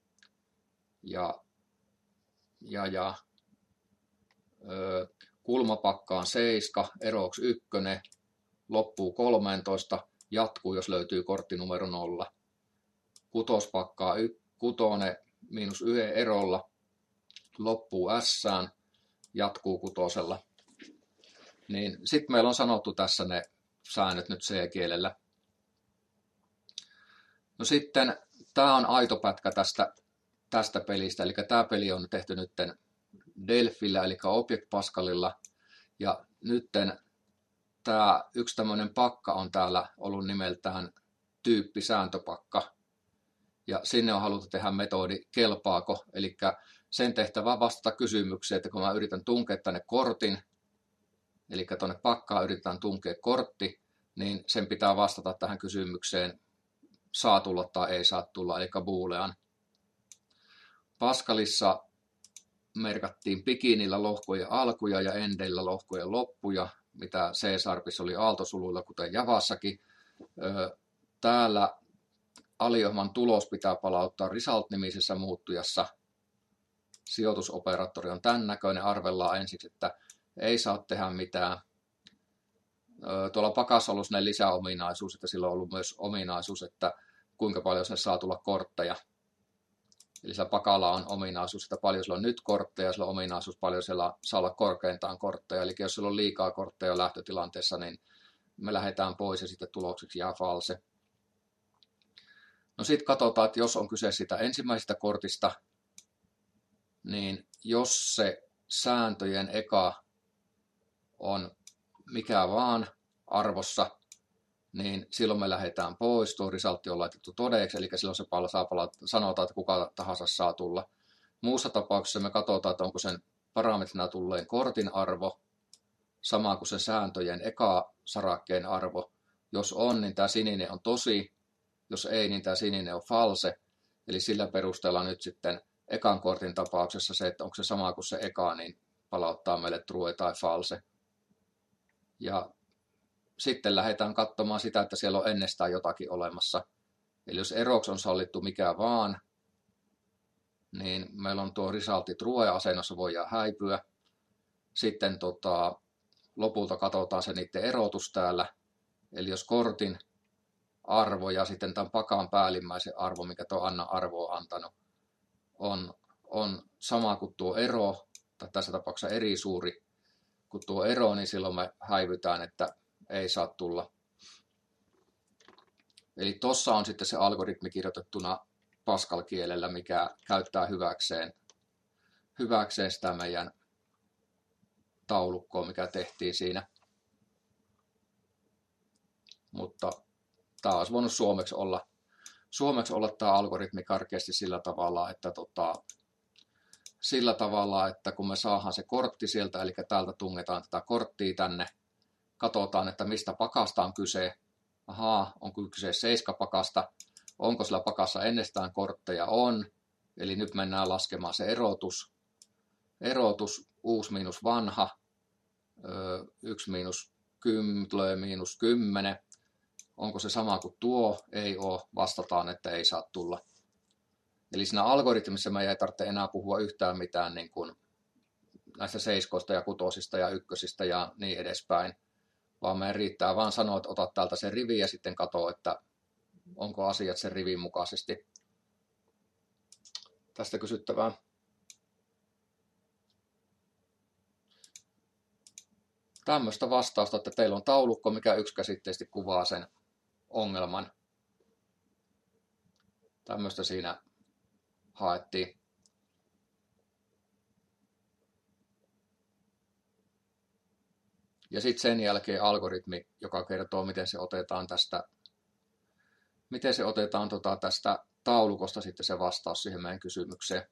Kulmapakkaan 7, eroksi 1, loppuu 13, jatkuu jos löytyy kortti numero 0. Kutospakkaa 6, -1 erolla, loppuu S-ään, jatkuu 6. Niin sitten meillä on sanottu tässä ne säännöt nyt C-kielellä. No sitten tämä on aito pätkä tästä pelistä, eli tämä peli on tehty nyt Delphillä, eli Object Pascalilla, ja nyt tämä yksi tämmöinen pakka on täällä ollut nimeltään tyyppisääntöpakka, ja sinne on haluttu tehdä metodi kelpaako, eli sen tehtävä vastata kysymykseen, että kun mä yritän tunkea tänne kortin, eli tuonne pakkaan yritetään tunkea kortti, niin sen pitää vastata tähän kysymykseen saa tulla tai ei saa tulla, eli boolean. Pascalissa merkattiin bikinillä lohkojen alkuja ja endeillä lohkojen loppuja, mitä C-sharpissa oli aaltosuluilla, kuten Javassakin. Täällä aliohjelman tulos pitää palauttaa result-nimisessä muuttujassa. Sijoitusoperaattori on tämän näköinen. Arvellaan ensiksi, että ei saa tehdä mitään. Tuolla pakassa on ollut sellainen lisäominaisuus, että sillä on ollut myös ominaisuus, että kuinka paljon se saa tulla kortteja. Eli sillä pakalla on ominaisuus, että paljon sillä on nyt kortteja, ja sillä on ominaisuus, paljon siellä saa olla korkeintaan kortteja. Eli jos sillä on liikaa kortteja lähtötilanteessa, niin me lähdetään pois ja sitten tulokseksi jää false. No sitten katsotaan, että jos on kyse siitä ensimmäisestä kortista, niin jos se sääntöjen eka on mikä vaan arvossa, niin silloin me lähdetään pois, tuo resultti on laitettu todeksi, eli silloin se sanotaan, että kuka tahansa saa tulla. Muussa tapauksessa me katsotaan, että onko sen parametrina tulleen kortin arvo sama kuin se sääntöjen eka sarakkeen arvo. Jos on, niin tämä sininen on tosi, jos ei, niin tämä sininen on false, eli sillä perusteella nyt sitten ekan kortin tapauksessa se, että onko se sama kuin se eka, niin palauttaa meille true tai false. Ja sitten lähdetään katsomaan sitä, että siellä on ennestään jotakin olemassa. Eli jos eroksi on sallittu mikä vaan, niin meillä on tuo resultti true-asennossa, voidaan häipyä. Sitten lopulta katsotaan se niiden erotus täällä. Eli jos kortin arvo ja sitten tämän pakan päällimmäisen arvo, mikä tuo Anna arvo on antanut, on sama kuin tuo ero tai tässä tapauksessa eri suuri kuin tuo ero, niin silloin me häivytään, että ei saa tulla. Eli tuossa on sitten se algoritmi kirjoitettuna Pascal-kielellä, mikä käyttää hyväkseen sitä meidän taulukkoa, mikä tehtiin siinä. Mutta tämä olisi voinut suomeksi olla tämä algoritmi karkeasti sillä tavalla, että kun me saadaan se kortti sieltä, eli täältä tungetaan tätä korttia tänne, katsotaan, että mistä pakasta on kyse. Ahaa, onko kyse 7 pakasta? Onko sillä pakassa ennestään kortteja? On. Eli nyt mennään laskemaan se erotus uusi miinus vanha, 1 miinus 10. Onko se sama kuin tuo? Ei ole. Vastataan, että ei saa tulla. Eli siinä algoritmissa me ei tarvitse enää puhua yhtään mitään niin kuin näistä 7 ja 6 ja 1 ja niin edespäin. Vaan meidän riittää vaan sanoa, että ota täältä se rivi ja sitten katso, että onko asiat sen rivin mukaisesti. Tästä kysyttävää. Tämmöistä vastausta, että teillä on taulukko, mikä yksikäsitteisesti kuvaa sen ongelman. Tämmöistä siinä haettiin. Ja sitten sen jälkeen algoritmi, joka kertoo, miten se otetaan tästä taulukosta sitten se vastaus siihen meidän kysymykseen.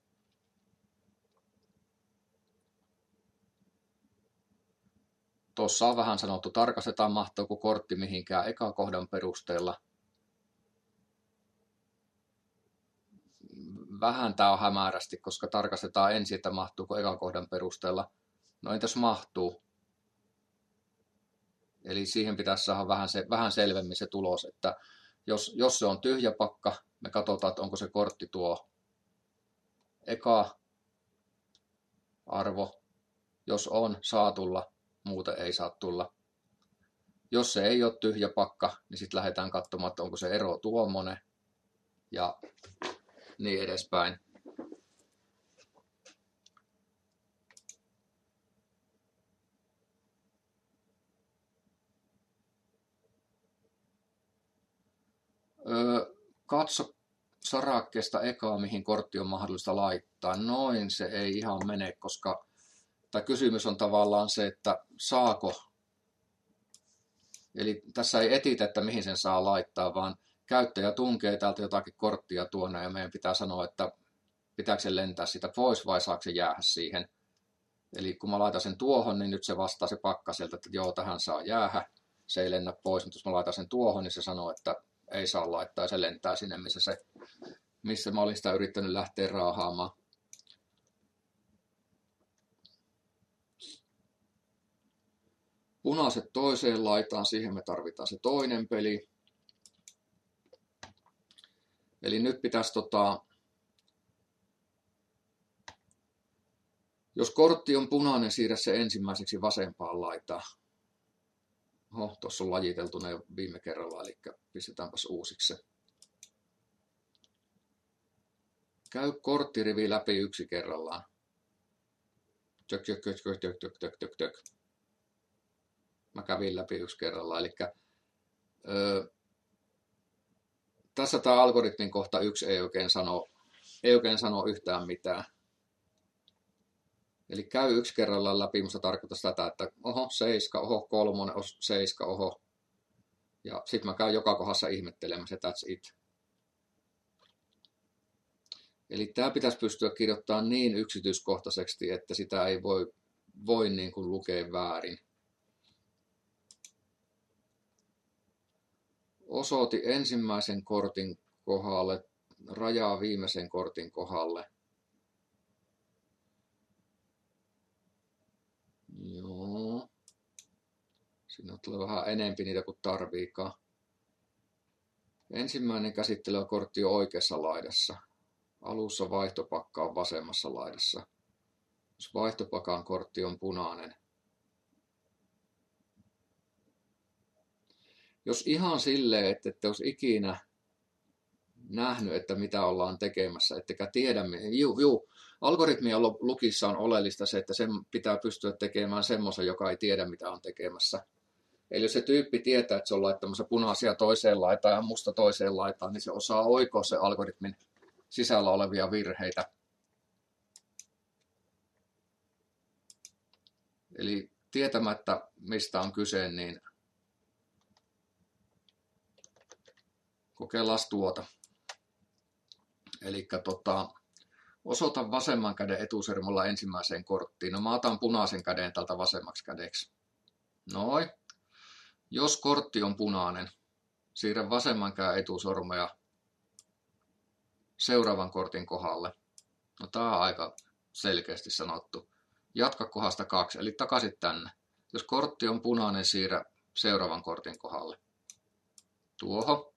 Tuossa on vähän sanottu, tarkastetaan mahtuuko kortti mihinkään ekakohdan perusteella. Vähän tämä on hämärästi, koska tarkastetaan ensin, että mahtuuko ekakohdan perusteella. No entäs mahtuu? Eli siihen pitäisi saada vähän selvemmin se tulos, että jos se on tyhjä pakka, me katsotaan, että onko se kortti tuo eka arvo. Jos on, saa tulla, muuten ei saa tulla. Jos se ei ole tyhjä pakka, niin sitten lähdetään katsomaan, että onko se ero tuommoinen ja niin edespäin. Katso sarakkeesta ekaa, mihin kortti on mahdollista laittaa. Noin se ei ihan mene, koska tämä kysymys on tavallaan se, että saako. Eli tässä ei etitä, että mihin sen saa laittaa, vaan käyttäjä tunkee täältä jotakin korttia tuonne ja meidän pitää sanoa, että pitääkö se lentää sitä pois vai saako se jäädä siihen. Eli kun mä laitan sen tuohon, niin nyt se vastaa se pakka sieltä, että joo, tähän saa jäädä. Se ei lennä pois, mutta jos mä laitan sen tuohon, niin se sanoo, että ei saa laittaa ja se lentää sinne, missä mä olin sitä yrittänyt lähteä raahaamaan. Punaiset toiseen laitaan, siihen me tarvitaan se toinen peli. Eli nyt pitäisi jos kortti on punainen, siirrä se ensimmäiseksi vasempaan laitaan. Oho, tuossa on lajiteltu ne viime kerralla, eli pistetäänpäs uusiksi se. Käy korttirivi läpi yksi kerrallaan. Tök. Mä kävin läpi yksi kerrallaan, eli tässä tämä algoritmin kohta 1 ei oikein sano yhtään mitään. Eli käy yksi kerrallaan läpi, musta tarkoittaa tätä, että oho, 7, oho, 3, 7, oho. Ja sitten mä käyn joka kohdassa ihmettelemässä, that's it. Eli tämä pitäisi pystyä kirjoittamaan niin yksityiskohtaisesti, että sitä ei voi niin kuin lukea väärin. Osoiti ensimmäisen kortin kohdalle, rajaa viimeisen kortin kohdalle. Joo. Siinä tulee vähän enempi niitä kuin tarviikaan. Ensimmäinen käsittelykortti on oikeassa laidassa. Alussa vaihtopakka on vasemmassa laidassa. Jos vaihtopakan kortti on punainen. Jos ihan silleen, että ette olisi ikinä nähnyt, että mitä ollaan tekemässä, ettekä tiedä. Algoritmien lukissa on oleellista se, että sen pitää pystyä tekemään semmoisen, joka ei tiedä, mitä on tekemässä. Eli jos se tyyppi tietää, että se on laittamassa punaisia toiseen laitaan ja musta toiseen laitaan, niin se osaa oikoa se algoritmin sisällä olevia virheitä. Eli tietämättä, mistä on kyse, niin kokeillaan tuota. Eli osoita vasemman käden etusormella ensimmäiseen korttiin. No mä otan punaisen käden tältä vasemmaksi kädeksi. Noin. Jos kortti on punainen, siirrä vasemman käden etusormea seuraavan kortin kohdalle. No tää on aika selkeästi sanottu. Jatka kohdasta 2, eli takaisin tänne. Jos kortti on punainen, siirrä seuraavan kortin kohdalle. Tuohon.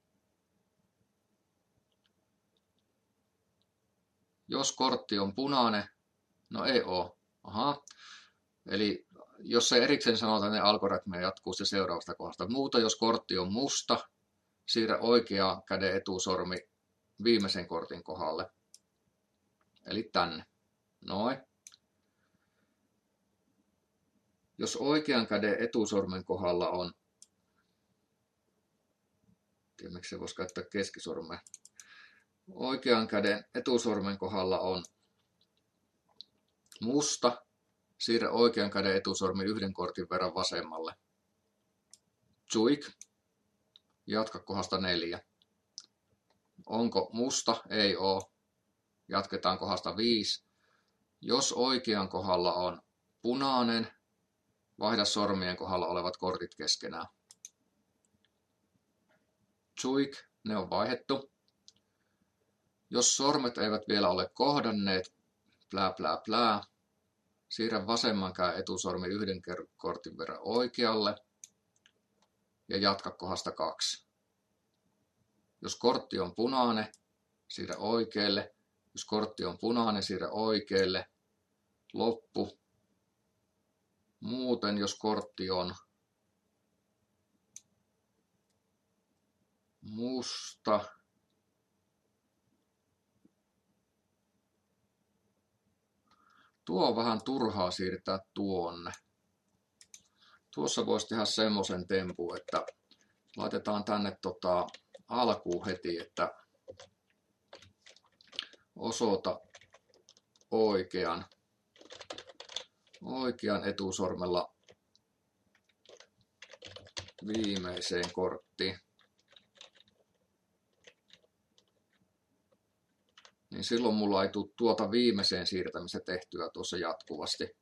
Jos kortti on punainen, no ei oo. Aha. Eli jos se erikseen sanotaan, niin algoritmia jatkuu se seuraavasta kohdasta. Muuta jos kortti on musta, siirrä oikea käden etusormi viimeisen kortin kohdalle. Eli tänne. Noin. Jos oikean käden etusormen kohdalla on, tiedä miksi se voisi käyttää keskisormea. Oikean käden etusormen kohdalla on musta, siirrä oikean käden etusormi yhden kortin verran vasemmalle. Tsuik. Jatka kohdasta 4. Onko musta? Ei oo. Jatketaan kohdasta 5. Jos oikean kohdalla on punainen, vaihda sormien kohdalla olevat kortit keskenään. Tsuik. Ne on vaihdettu. Jos sormet eivät vielä ole kohdanneet, siirrä vasemman käden etusormi yhden kortin verran oikealle ja jatka kohdasta 2. Jos kortti on punainen, siirrä oikealle. Jos kortti on punainen, siirrä oikealle. Loppu. Muuten, jos kortti on musta, tuo on vähän turhaa siirtää tuonne. Tuossa voisi tehdä semmoisen tempun, että laitetaan tänne alkuun heti, että osoita oikean etusormella viimeiseen korttiin. Niin silloin mulla ei tule tuota viimeiseen siirtämistä tehtyä tuossa jatkuvasti.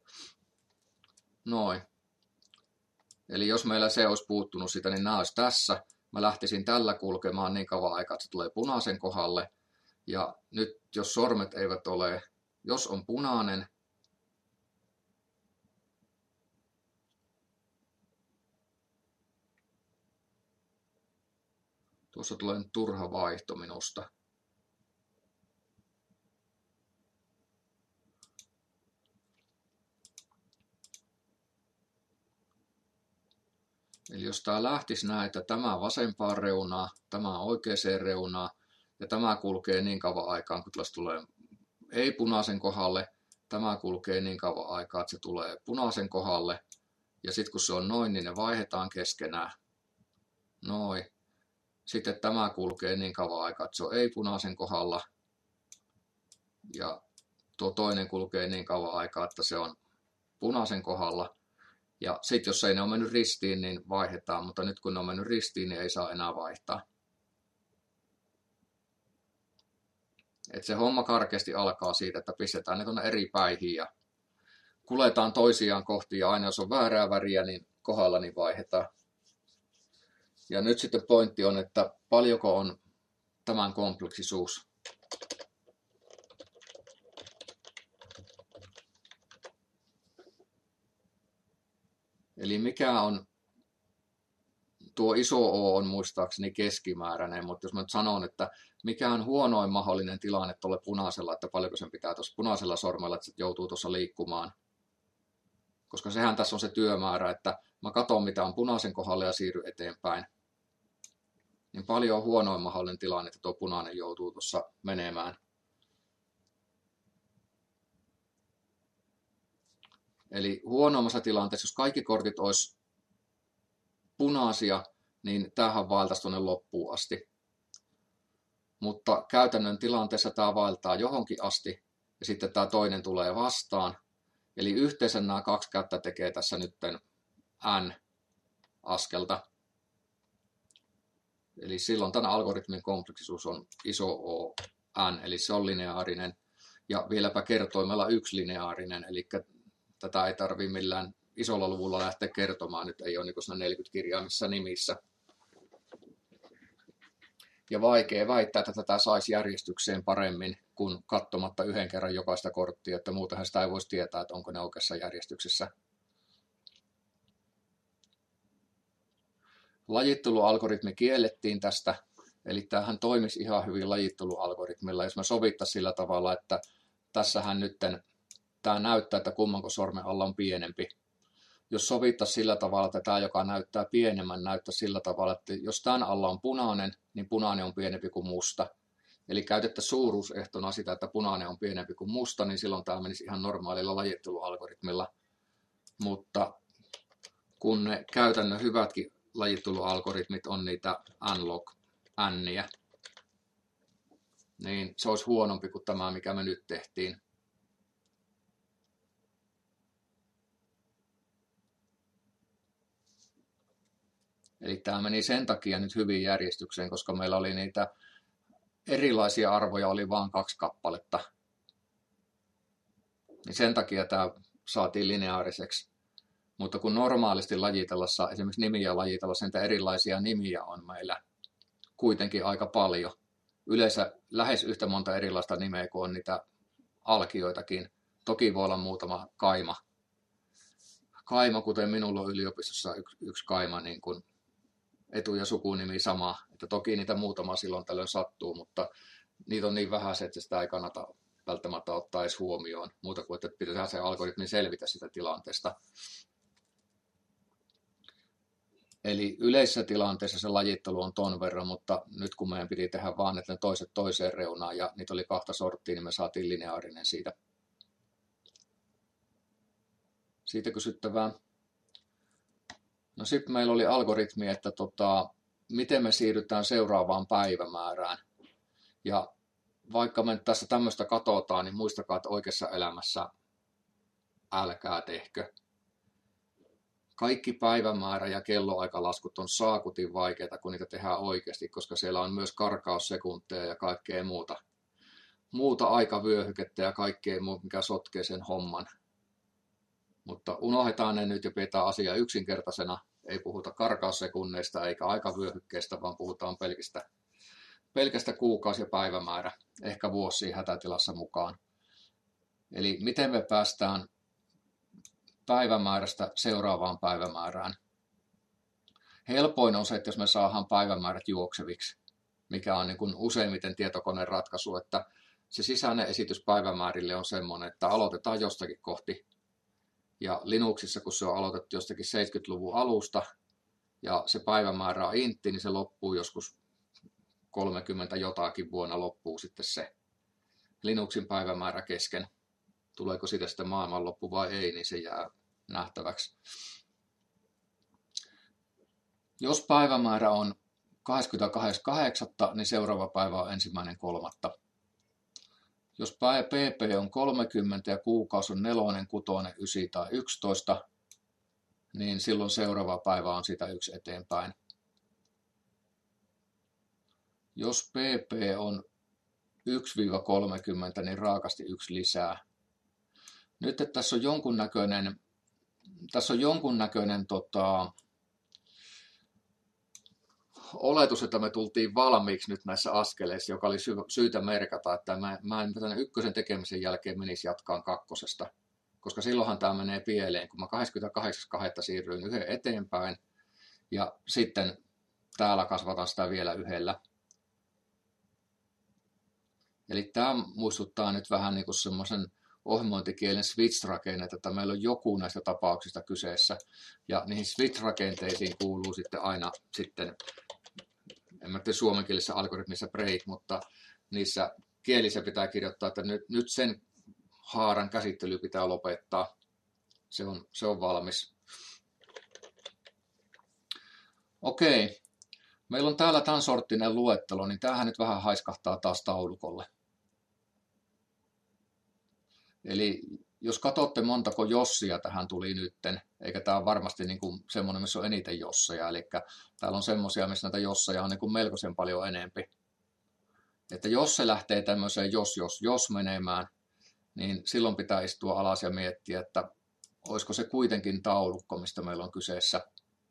Noin. Eli jos meillä se olisi puuttunut sitä, niin nämä olisi tässä. Mä lähtisin tällä kulkemaan niin kauan aikaa, että se tulee punaisen kohdalle. Ja nyt jos sormet eivät ole, jos on punainen, tuossa tulee nyt turha vaihto minusta. Eli jos tämä lähtisi näin, että tämä vasempaan reunaan, tämä oikeaan reunaan ja tämä kulkee niin kauan aikaan, kun tulee ei punaisen kohdalle, tämä kulkee niin kauan aikaa, että se tulee punaisen kohdalle ja sitten kun se on noin, niin ne vaihdetaan keskenään. Noin. Sitten tämä kulkee niin kauan aikaa, että se on ei punaisen kohdalla ja tuo toinen kulkee niin kauan aikaa, että se on punaisen kohdalla. Ja sitten jos ei ne ole mennyt ristiin, niin vaihdetaan, mutta nyt kun ne on mennyt ristiin, niin ei saa enää vaihtaa. Et se homma karkeasti alkaa siitä, että pistetään ne tuonne eri päihin ja kuletaan toisiaan kohti ja aina jos on väärää väriä, niin kohdalla niin vaihdetaan. Ja nyt sitten pointti on, että paljonko on tämän kompleksisuus. Eli mikä on, tuo iso O on muistaakseni keskimääräinen, mutta jos mä nyt sanon, että mikä on huonoin mahdollinen tilanne tuolle punaisella, että paljonko sen pitää tuossa punaisella sormella, että se joutuu tuossa liikkumaan. Koska sehän tässä on se työmäärä, että mä katson mitä on punaisen kohdalla ja siirryn eteenpäin. niin paljon huonoin mahdollinen tilanne, että tuo punainen joutuu tuossa menemään. Eli huonoimmassa tilanteessa, jos kaikki kortit olisi punaisia, niin tämähän vaeltaisi tuonne loppuun asti. Mutta käytännön tilanteessa tämä vaeltaa johonkin asti ja sitten tämä toinen tulee vastaan. Eli yhteensä nämä kaksi kättä tekee tässä nyt N-askelta. Eli silloin tämän algoritmin kompleksisuus on iso O, N, eli se on lineaarinen. Ja vieläpä kertoimella lineaarinen, eli tätä ei tarvitse millään isolla luvulla lähteä kertomaan. Nyt ei ole niin kuin 40 kirjaimissa nimissä. Ja vaikea väittää, että tätä saisi järjestykseen paremmin kuin katsomatta yhden kerran jokaista korttia, että muutenhan sitä ei voisi tietää, että onko ne oikeassa järjestyksessä. Lajittelualgoritmi kiellettiin tästä, eli tämähän toimisi ihan hyvin lajittelualgoritmilla, jos me sovittaisiin sillä tavalla, että tässähän nyt tämä näyttää, että kummanko sormen alla on pienempi. Jos sovittaisiin sillä tavalla, että tämä, joka näyttää pienemmän, näyttää sillä tavalla, että jos tämän alla on punainen, niin punainen on pienempi kuin musta. Eli käytettäisiin suuruusehtona sitä, että punainen on pienempi kuin musta, niin silloin tämä menisi ihan normaalilla lajittelualgoritmilla. Mutta kun ne käytännön hyvätkin lajittelualgoritmit on niitä N-log-N:iä, niin se olisi huonompi kuin tämä, mikä me nyt tehtiin. Eli tämä meni sen takia nyt hyvin järjestykseen, koska meillä oli niitä erilaisia arvoja, oli vain 2 kappaletta. Niin sen takia tämä saatiin lineaariseksi. Mutta kun normaalisti lajitellassa, esimerkiksi nimiä lajitellassa, niitä erilaisia nimiä on meillä kuitenkin aika paljon. Yleensä lähes yhtä monta erilaista nimeä kuin on niitä alkioitakin. Toki voi olla muutama kaima. Kaima, kuten minulla on yliopistossa yksi kaima, niin kuin etu- ja sukunimi sama. Että toki niitä muutama silloin tällöin sattuu, mutta niitä on niin vähäiset, että sitä ei kannata välttämättä ottaa edes huomioon. Muuta kuin, että pitää se algoritmi selvitä sitä tilanteesta. Eli yleisessä tilanteessa se lajittelu on ton verran, mutta nyt kun meidän piti tehdä vaan, että ne toiset toiseen reunaan ja niitä oli 2 sorttia, niin me saatiin lineaarinen siitä. Siitä kysyttävää. No sitten meillä oli algoritmi, että miten me siirrytään seuraavaan päivämäärään. Ja vaikka me tässä tämmöistä katsotaan, niin muistakaa, että oikeassa elämässä älkää tehkö. Kaikki päivämäärä- ja kelloaikalaskut on saakutin vaikeita, kun niitä tehdään oikeasti, koska siellä on myös karkaussekunteja ja kaikkea muuta aikavyöhykettä ja kaikkea muuta, mikä sotkee sen homman. Mutta unohdetaan ne nyt ja pidetään asia yksinkertaisena. Ei puhuta karkaussekunneista eikä aikavyöhykkeestä, vaan puhutaan pelkästä kuukausi- ja päivämäärä, ehkä vuosi hätätilassa mukaan. Eli miten me päästään päivämäärästä seuraavaan päivämäärään. Helpoin on se, että jos me saadaan päivämäärät juokseviksi, mikä on niin kuin useimmiten tietokoneen ratkaisu, että se sisäinen esitys päivämäärille on semmoinen, että aloitetaan jostakin kohti. Ja Linuxissa, kun se on aloitettu jostakin 70-luvun alusta ja se päivämäärä on intti, niin se loppuu joskus 30 jotakin vuonna loppuu sitten se Linuxin päivämäärä kesken. Tuleeko siitä sitten maailmanloppu vai ei, niin se jää nähtäväksi. Jos päivämäärä on 28.8., niin seuraava päivä on 1.3. Jos PP on 30 ja kuukausi on 4, 6, 9 tai 11, niin silloin seuraava päivä on sitä 1 eteenpäin. Jos PP on 1-30, niin raakasti 1 lisää. Nyt että tässä on jonkunnäköinen oletus, että me tultiin valmiiksi nyt näissä askeleissa, joka oli syytä merkata, että mä en tämän 1 tekemisen jälkeen menisi jatkaan 2, koska silloinhan tämä menee pieleen, kun mä 28.2. siirryin 1 eteenpäin ja sitten täällä kasvatan sitä vielä 1. Eli tämä muistuttaa nyt vähän niin kuin semmoisen ohjelmointikielen switch-rakennet, että meillä on joku näistä tapauksista kyseessä. Ja niihin switch-rakenteisiin kuuluu sitten aina sitten en mä tiedä suomenkielisessä algoritmissa break, mutta niissä kielissä pitää kirjoittaa, että nyt sen haaran käsittely pitää lopettaa. Se on valmis. Okei. Meillä on täällä tämän sorttinen luettelo, niin tämähän nyt vähän haiskahtaa taas taulukolle. Eli jos katsotte montako jossia tähän tuli nytten, eikä tämä on varmasti niin kuin semmoinen, missä on eniten josseja, eli täällä on semmoisia, missä näitä josseja on niin kuin melkoisen paljon enempi. Että jos se lähtee tämmöiseen jos menemään, niin silloin pitää istua alas ja miettiä, että olisiko se kuitenkin taulukko, mistä meillä on kyseessä.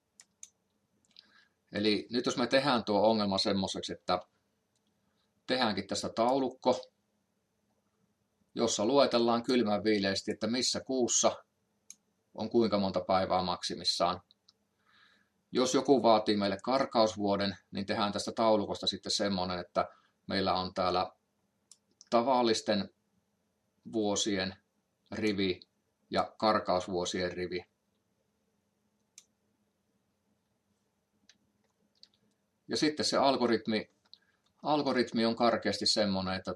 Eli nyt jos me tehdään tuo ongelma semmoiseksi, että tehdäänkin tästä taulukko, jossa luetellaan kylmän viileästi, että missä kuussa on kuinka monta päivää maksimissaan. Jos joku vaatii meille karkausvuoden, niin tehdään tästä taulukosta sitten semmoinen, että meillä on täällä tavallisten vuosien rivi ja karkausvuosien rivi. Ja sitten se algoritmi on karkeasti semmoinen, että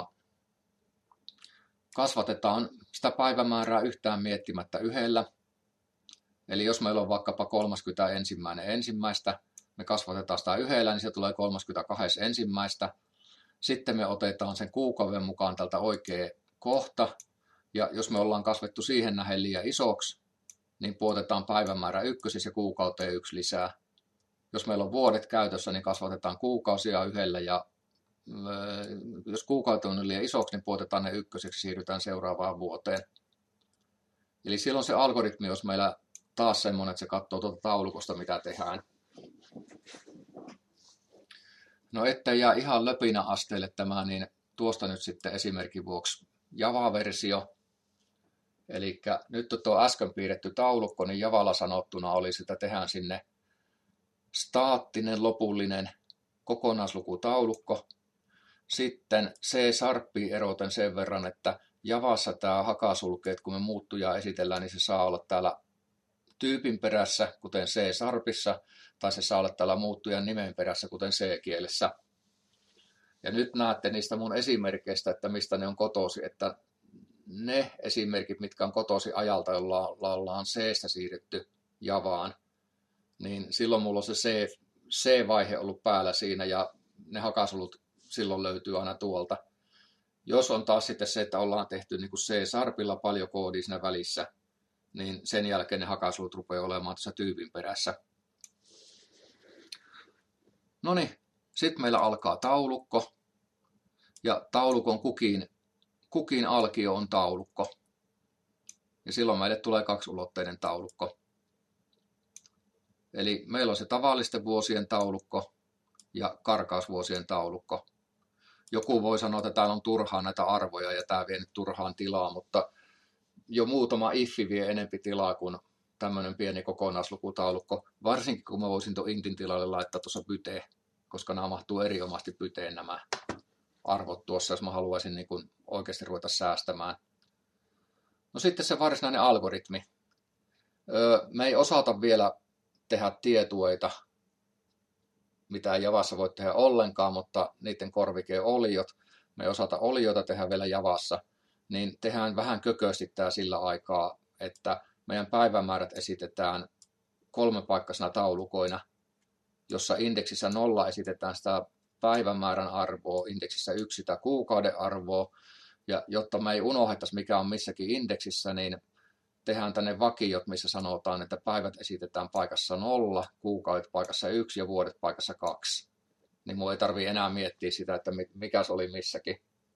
kasvatetaan sitä päivämäärää yhtään miettimättä yhdellä. Eli jos meillä on vaikkapa 31.1., me kasvatetaan sitä yhdellä, niin se tulee 32.1. Sitten me otetaan sen kuukauden mukaan tältä oikea kohta. Ja jos me ollaan kasvettu siihen nähden liian isoksi, niin puotetaan päivämäärä ykkösessä ja kuukauteen 1 lisää. Jos meillä on vuodet käytössä, niin kasvatetaan kuukausia yhdellä ja jos kuukausi on liian isoksi, niin puotetaan ne ykköseksi, siirrytään seuraavaan vuoteen. Eli silloin se algoritmi, jos meillä taas semmoinen, että se katsoo tuota taulukosta, mitä tehdään. No ettei jää ihan löpinäasteelle tämä, niin tuosta nyt sitten esimerkin vuoksi Java-versio. Eli nyt tuo äsken piirretty taulukko, niin Javalla sanottuna olisi, että tehdään sinne staattinen lopullinen kokonaislukutaulukko. Sitten C-sharpia eroten sen verran, että Javassa tämä hakasulkeet, kun me muuttujaa esitellään, niin se saa olla täällä tyypin perässä, kuten C-sharpissa, tai se saa olla täällä muuttujan nimen perässä, kuten C-kielessä. Ja nyt näette niistä mun esimerkkeistä, että mistä ne on kotosi, että ne esimerkit, mitkä on kotosi ajalta, jolla ollaan C-stä siirrytty Javaan, niin silloin mulla on se C-vaihe ollut päällä siinä, ja ne hakasulut silloin löytyy aina tuolta. Jos on taas sitten se, että ollaan tehty niin kuin C-sharpilla paljon koodia siinä välissä, niin sen jälkeen ne hakasulut rupeaa olemaan tuossa tyypin perässä. Noniin, sitten meillä alkaa taulukko, ja taulukon kukin alkio on taulukko. Ja silloin meille tulee kaksiulotteinen taulukko. Eli meillä on se tavallisten vuosien taulukko ja karkausvuosien taulukko. Joku voi sanoa, että täällä on turhaan näitä arvoja ja tämä vie nyt turhaan tilaa, mutta jo muutama iffi vie enempi tilaa kuin tämmöinen pieni kokonaislukutaulukko. Varsinkin kun mä voisin tuon intin tilalle laittaa tuossa pyteen, koska nämä mahtuu erinomaisesti pyteen nämä arvot tuossa, jos mä haluaisin niin kuin oikeasti ruveta säästämään. No sitten se varsinainen algoritmi. Me ei osata vielä tehdä tietueita, mitä ei Javassa voi tehdä ollenkaan, mutta niiden korvike oliot. Me ei osata olioita tehdä vielä Javassa, niin tehdään vähän kökösti tää sillä aikaa, että meidän päivämäärät esitetään 3-paikkaisena taulukoina, jossa indeksissä 0 esitetään sitä päivämäärän arvoa, indeksissä 1 sitä kuukauden arvoa, ja jotta me ei unohdettaisi mikä on missäkin indeksissä, niin tehdään tänne vakiot, missä sanotaan, että päivät esitetään paikassa 0, kuukaudet paikassa 1 ja vuodet paikassa 2. Niin minun ei tarvitse enää miettiä sitä, että mikä se oli missäkin.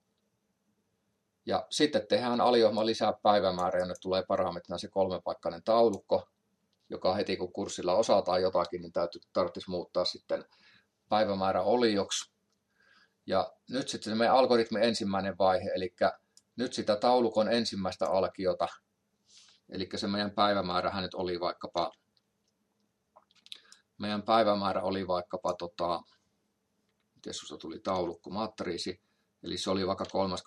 Ja sitten tehdään aliohjelma lisää päivämäärää, ja nyt tulee parametrina se 3-paikkainen taulukko, joka heti kun kurssilla osataan jotakin, niin tarvitsisi muuttaa sitten päivämäärä olioksi. Ja nyt sitten se meidän algoritmin ensimmäinen vaihe, eli nyt sitä taulukon ensimmäistä alkiota, eli se meidän päivämäärähän nyt oli vaikkapa, miten susta tuli taulukko, matriisi, eli se oli vaikka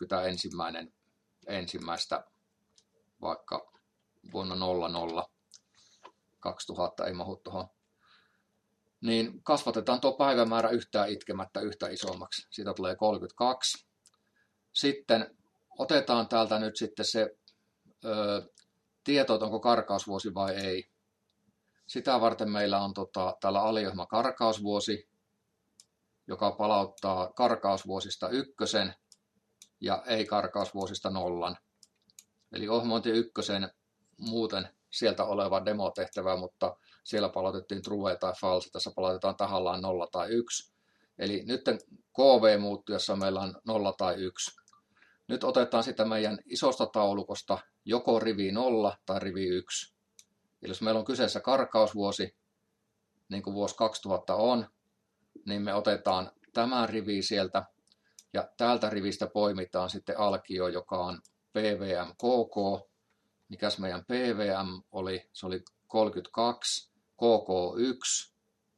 31.1. vaikka vuonna 00, 2000 ei mahu tuohon. niin kasvatetaan tuo päivämäärä yhtään itkemättä yhtä isommaksi. Siitä tulee 32. Sitten otetaan täältä nyt sitten se tieto, että onko karkausvuosi vai ei. Sitä varten meillä on täällä aliohjelma karkausvuosi, joka palauttaa karkausvuosista 1 ja ei karkausvuosista 0. Eli ohjelmointi 1 muuten sieltä oleva demotehtävä, mutta siellä palautettiin true tai false, tässä palautetaan tahallaan 0 tai 1. Eli nyt KV-muuttujassa meillä on 0 tai 1. Nyt otetaan sitä meidän isosta taulukosta joko rivi 0 tai rivi 1. Eli jos meillä on kyseessä karkausvuosi, niin kuin vuosi 2000 on, niin me otetaan tämä rivi sieltä ja täältä rivistä poimitaan sitten alkio, joka on PVM KK. Mikäs meidän PVM oli? Se oli 32, KK 1.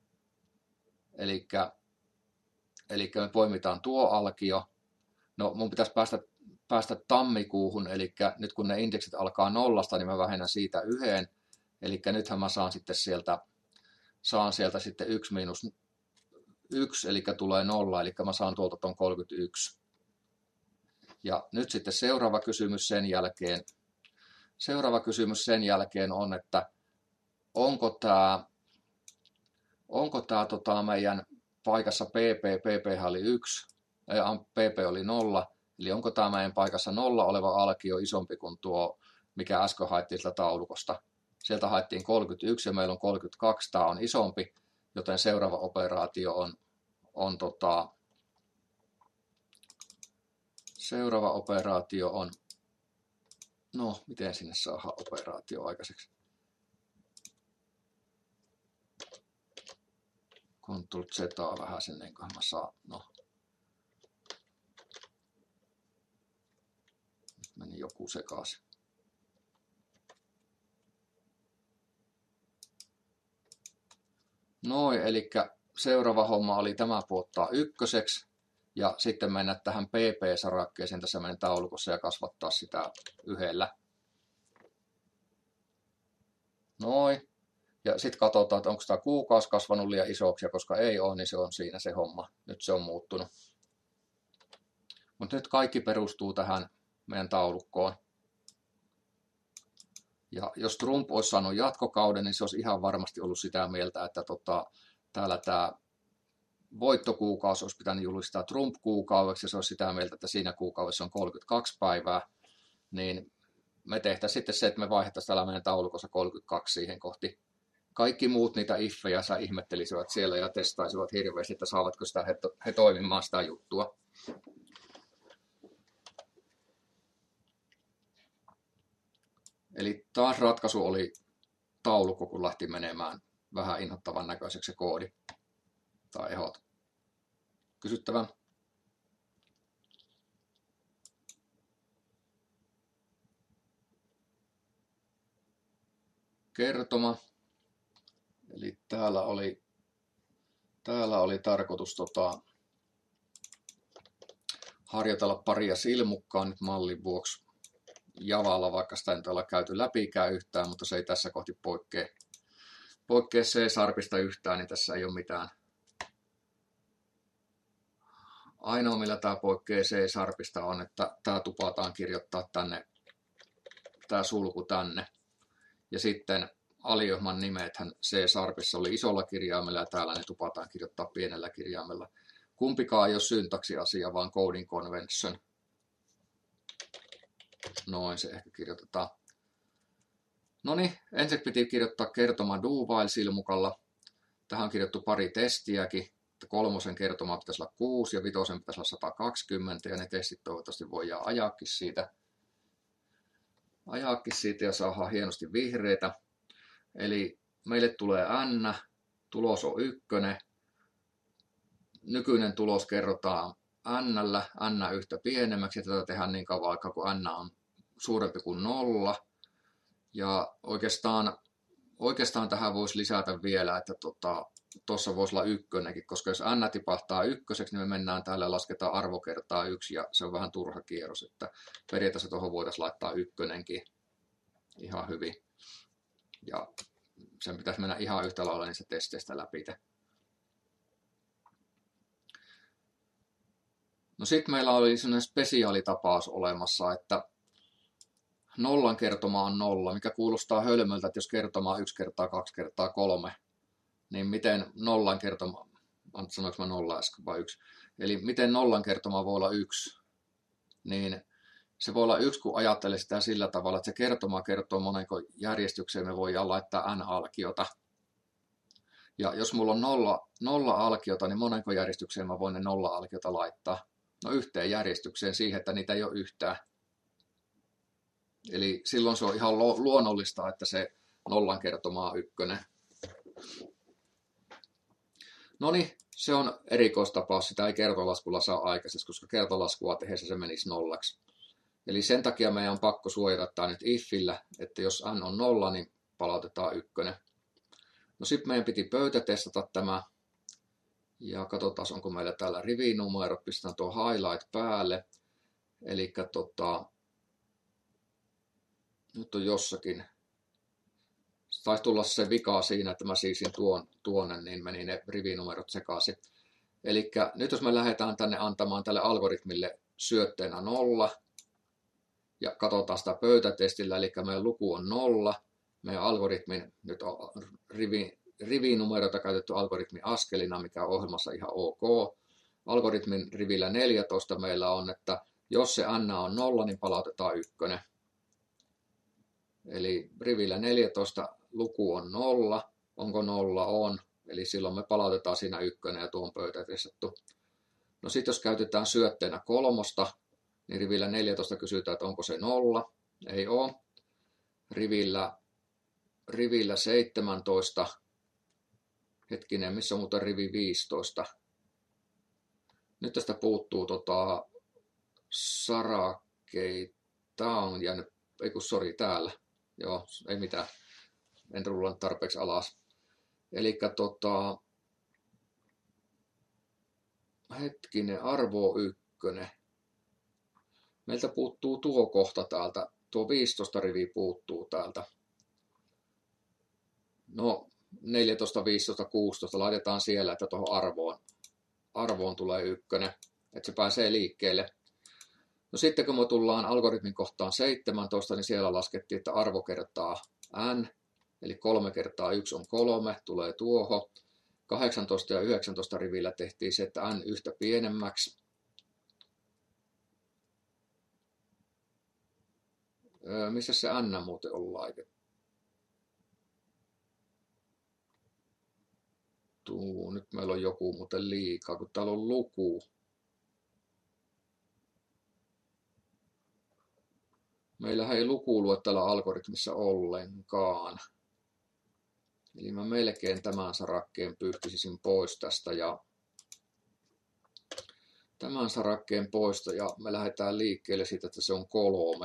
Eli me poimitaan tuo alkio. No mun pitäisi päästä tammikuuhun, eli nyt kun ne indeksit alkaa 0, niin mä vähennän siitä 1. Eli nythän mä saan sieltä sitten 1 miinus 1, eli tulee 0, eli mä saan tuolta ton 31. Ja nyt sitten seuraava kysymys sen jälkeen on, että onko tää meidän paikassa PP oli 1, PP oli 0, eli onko tämä meidän paikassa 0 oleva alkio isompi kuin tuo, mikä äsken haettiin sieltä taulukosta. Sieltä haettiin 31 ja meillä on 32, tämä on isompi, joten seuraava operaatio on, no miten sinne saadaan operaatio aikaiseksi. Ctrl Z vähän sen, niin kuin mä saan, no. Nyt meni joku sekaisin. Noin, eli seuraava homma oli tämä puottaa 1 ja sitten mennä tähän PP-sarakkeeseen tässä meidän taulukossa ja kasvattaa sitä 1. Noin. Ja sitten katsotaan, että onko tämä kuukausi kasvanut liian isoksi, ja koska ei ole, niin se on siinä se homma. Nyt se on muuttunut. Mutta nyt kaikki perustuu tähän meidän taulukkoon. Ja jos Trump olisi saanut jatkokauden, niin se olisi ihan varmasti ollut sitä mieltä, että täällä tämä voittokuukausi olisi pitänyt julistaa Trump-kuukaudeksi, ja se olisi sitä mieltä, että siinä kuukaudessa on 32 päivää. Niin me tehtäisiin sitten se, että me vaihdettaisiin täällä meidän taulukossa 32 siihen kohti. Kaikki muut niitä iffejä ihmettelisivät siellä ja testaisivat hirveästi, että saavatko sitä he toimimaan sitä juttua. Eli taas ratkaisu oli taulukko, kun lähti menemään vähän inhottavan näköiseksi se koodi tai ehot. Kysyttävä? Kertoma. Eli täällä oli tarkoitus harjoitella paria silmukkaa nyt mallin vuoksi Javalla, vaikka sitä ei olla käyty läpikään yhtään, mutta se ei tässä kohti poikkea C-sharpista yhtään, niin tässä ei ole mitään. Ainoa millä tämä poikkeaa C-sharpista on, että tämä tupataan kirjoittaa tänne, tämä sulku tänne. Ja sitten aliohjelman nimethän C-sharpissa oli isolla kirjaimella ja täällä ne tupataan kirjoittaa pienellä kirjaimella. Kumpikaan ei ole syntaksiasia, vaan coding convention. Noin se ehkä kirjoitetaan. No niin, ensin piti kirjoittaa kertoma do-while-silmukalla. Tähän on kirjoittu pari testiäkin. 3 kertomaa pitäisi olla 6 ja 5 pitäisi olla 120 ja ne testit toivottavasti voidaan ajaakin siitä ja saadaan hienosti vihreitä. Eli meille tulee n, tulos on 1. Nykyinen tulos kerrotaan n yhtä pienemmäksi ja tätä tehdään niin kauan aikaa, kun n on suurempi kuin 0. Ja oikeastaan tähän voisi lisätä vielä, että tuossa voisi olla 1, koska jos n tipahtaa 1, niin me mennään täällä ja lasketaan arvo kertaa 1 ja se on vähän turha kierros, että periaatteessa tuohon voitaisiin laittaa 1 ihan hyvin. Ja sen pitäisi mennä ihan yhtä lailla niistä testeistä läpi. No sitten meillä oli sellainen spesiaalitapaus olemassa, että nollan kertoma on 0, mikä kuulostaa hölmöltä, että jos kertoma on 1 kertaa 2 kertaa 3, niin miten nollan kertoma, sanoinko mä 0 äsken vai 1, eli miten nollan kertoma voi olla 1, niin se voi olla 1, kun ajattelee sitä sillä tavalla, että se kertoma kertoo monenko järjestykseen me voidaan laittaa n-alkiota. Ja jos mulla on nolla alkiota, niin monenko järjestykseen mä voin ne 0 alkiota laittaa? No yhteen järjestykseen siihen, että niitä ei ole yhtään. Eli silloin se on ihan luonnollista, että se nollan kertoma on 1. No niin, se on erikoistapaus. Sitä ei kertolaskulla saa aikaiseksi, koska kertolaskua tehdessä se menisi 0. Eli sen takia meidän on pakko suojata tämä nyt ifillä, että jos n on 0, niin palautetaan 1. No sitten meidän piti pöytätestata tämä. Ja katsotaan, onko meillä täällä rivinumero. Pistetään tuo highlight päälle. Eli nyt on jossakin. Taisi tulla se vika siinä, että mä siisin tuonne, niin meni ne rivinumerot sekaisin. Eli nyt jos me lähdetään tänne antamaan tälle algoritmille syötteenä 0, ja katsotaan sitä pöytätestillä, eli meidän luku on 0, meidän algoritmin, nyt on rivinumeroita käytetty algoritmin askelina, mikä on ohjelmassa ihan ok. Algoritmin rivillä 14 meillä on, että jos se n on 0, niin palautetaan 1. Eli rivillä 14 luku on 0, onko 0 on, eli silloin me palautetaan siinä 1 ja tuo on pöytätestattu. No sitten jos käytetään syötteenä 3, niin rivillä 14 kysytään, että onko se 0, ei ole. Rivillä 17, hetkinen, missä on muuten rivi 15. Nyt tästä puuttuu sarakkeita, on jäänyt, täällä. Joo, ei mitään, en rullannut tarpeeksi alas. Eli hetkinen, arvo 1. Meiltä puuttuu tuo kohta täältä, tuo 15 rivi puuttuu täältä. No 14, 15, 16 laitetaan siellä, että tuohon arvoon tulee 1, että se pääsee liikkeelle. No sitten kun me tullaan algoritmin kohtaan 17, niin siellä laskettiin, että arvo kertaa n, eli 3 kertaa 1 on 3, tulee tuohon. 18 ja 19 rivillä tehtiin se, että n yhtä pienemmäksi. Missä se n muuten on laitettu? Nyt meillä on joku muuten liikaa, kun täällä on luku. Meillähän ei luku lue täällä algoritmissa ollenkaan. Eli mä melkein tämän sarakkeen pyyhkisisin pois tästä ja tämän sarakkeen poista ja me lähdetään liikkeelle siitä, että se on 3.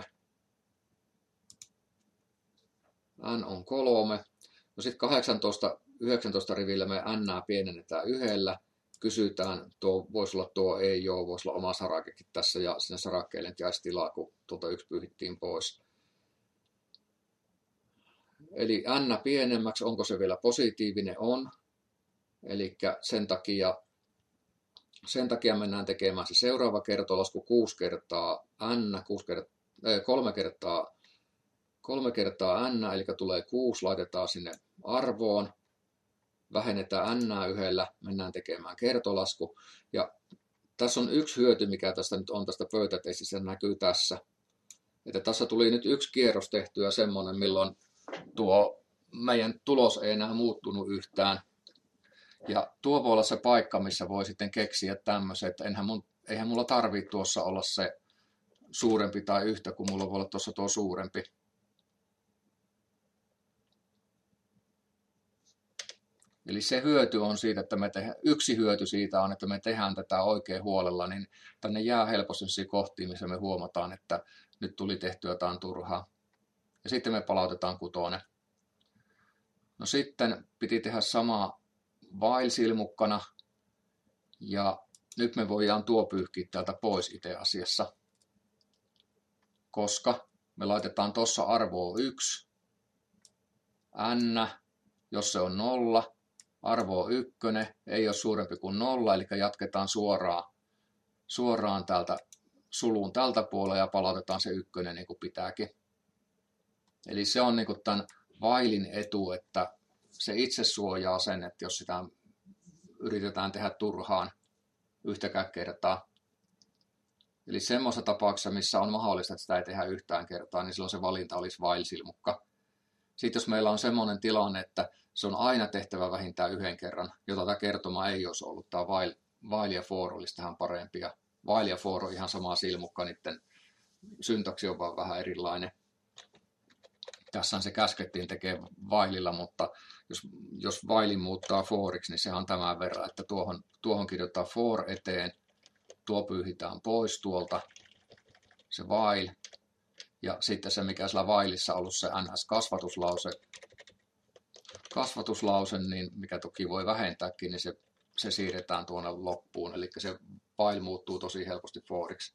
N on 3. No sitten 18, 19 rivillä me n pienennetään 1. Kysytään, voisi olla tuo ei ole, voisi olla oma sarakekin tässä ja sinne sarakkeelle jäisi tilaa, kun tuota 1 pyyhittiin pois. Eli n pienemmäksi, onko se vielä positiivinen? On. Eli sen takia mennään tekemään se seuraava kertolasku 6 kertaa n, 3 kertaa n, eli tulee 6, laitetaan sinne arvoon. Vähennetään n yhdellä, mennään tekemään kertolasku. Ja tässä on yksi hyöty, mikä tästä nyt on tästä pöytätestissä, näkyy tässä. Että tässä tuli nyt yksi kierros tehtyä semmoinen, milloin tuo meidän tulos ei enää muuttunut yhtään. Ja tuo voi olla se paikka, missä voi sitten keksiä tämmöisen, että eihän mulla tarvitse tuossa olla se suurempi tai yhtä, kun mulla voi olla tuossa tuo suurempi. Eli se hyöty on siitä, että yksi hyöty siitä on, että me tehdään tätä oikein huolella, niin tänne jää helposti kohtiin, missä me huomataan, että nyt tuli tehtyä jotain turhaa. Ja sitten me palautetaan 6. No sitten piti tehdä sama while-silmukkana, ja nyt me voidaan tuo pyyhkiä täältä pois itse asiassa, koska me laitetaan tuossa arvoa 1, n, jos se on 0, arvo on 1, ei ole suurempi kuin 0, eli jatketaan suoraan suoraan täältä sulun tältä puolella ja palautetaan se ykkönen niin kuin pitääkin. Eli se on niin kuin tämän vailin etu, että se itse suojaa sen, että jos sitä yritetään tehdä turhaan yhtäkään kertaa. Eli semmoisessa tapauksessa, missä on mahdollista, että sitä ei tehdä yhtään kertaa, niin silloin se valinta olisi vail-silmukka. Sitten jos meillä on semmoinen tilanne, että se on aina tehtävä vähintään yhden kerran, jota tämä kertoma ei olisi ollut, tämä vail ja for olisi tähän parempi. Ja vail ja for on ihan sama silmukka, niiden syntaksi on vaan vähän erilainen. Tässä se käskettiin tekemään vaililla, mutta jos vailin muuttaa foriksi, niin se on tämän verran, että tuohon kirjoittaa for eteen, tuo pyyhitään pois tuolta, se vail, ja sitten se, mikä sillä vailissa on ollut se ns-kasvatuslause, niin mikä toki voi vähentääkin, niin se siirretään tuonne loppuun, eli se vail muuttuu tosi helposti foriksi.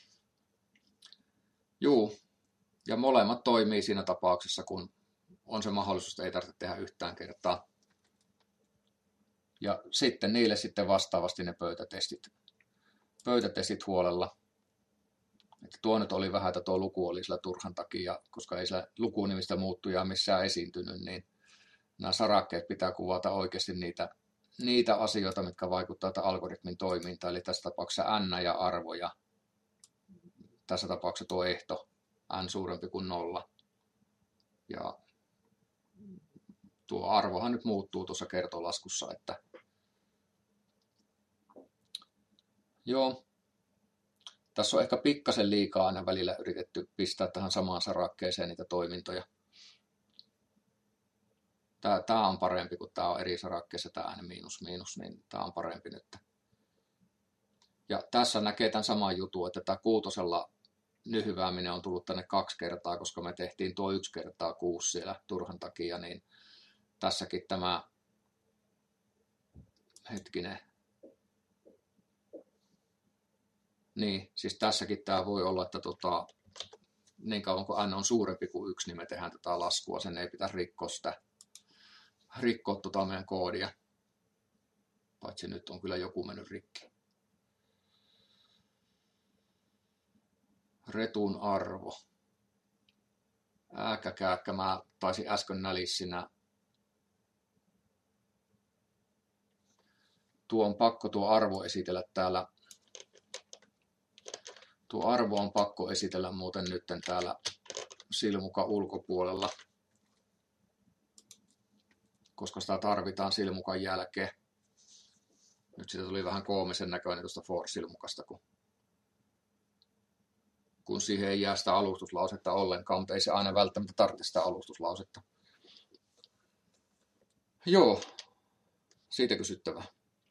Juu, ja molemmat toimii siinä tapauksessa, kun on se mahdollisuus, että ei tarvitse tehdä yhtään kertaa. Ja sitten niille sitten vastaavasti ne pöytätestit huolella. Että tuo nyt oli vähän, että tuo luku oli sillä turhan takia, koska ei sillä lukunimistä muuttujaa missään esiintynyt, niin nämä sarakkeet pitää kuvata oikeasti niitä asioita, mitkä vaikuttavat algoritmin toimintaan, eli tässä tapauksessa n ja arvo, ja tässä tapauksessa tuo ehto n suurempi kuin 0. Ja tuo arvohan nyt muuttuu tuossa kertolaskussa, että joo. Tässä on ehkä pikkasen liikaa aina välillä yritetty pistää tähän samaan sarakkeeseen niitä toimintoja. Tämä on parempi, kun tämä on eri sarakkeessa, tämä n miinus miinus, niin tämä on parempi nyt. Ja tässä näkee tämän saman jutun, että tämä kuutosella nyhyvääminen on tullut tänne 2 kertaa, koska me tehtiin tuo 1 kertaa 6 siellä turhan takia, niin tässäkin tämä, niin, siis tässäkin tämä voi olla, että niin kauan kuin n on suurempi kuin 1, niin me tehdään tätä laskua. Sen ei pitäisi rikkoa meidän koodia. Paitsi nyt on kyllä joku mennyt rikki. Retun arvo. Ääkkäkääkkä, mä taisin äsken nälissinä. Tuo arvo esitellä täällä. Tuo arvo on pakko esitellä muuten nyt täällä silmukan ulkopuolella, koska sitä tarvitaan silmukan jälkeen. Nyt siitä tuli vähän koomisen näköinen tuosta for-silmukasta, kun siihen ei jää sitä alustuslausetta ollenkaan, mutta ei se aina välttämättä tarvitse sitä alustuslausetta. Joo, siitä kysyttävää.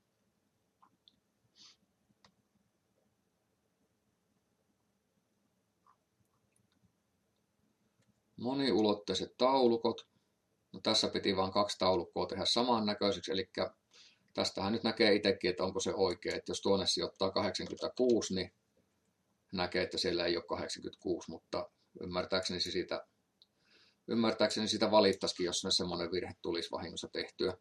Moniulotteiset taulukot. No, tässä piti vain 2 taulukkoa tehdä samannäköiseksi, eli tästähän nyt näkee itsekin, että onko se oikein. Että jos tuonne sijoittaa 86, niin näkee, että siellä ei ole 86, mutta ymmärtääkseni sitä valittaisikin, jos semmoinen virhe tulisi vahingossa tehtyä.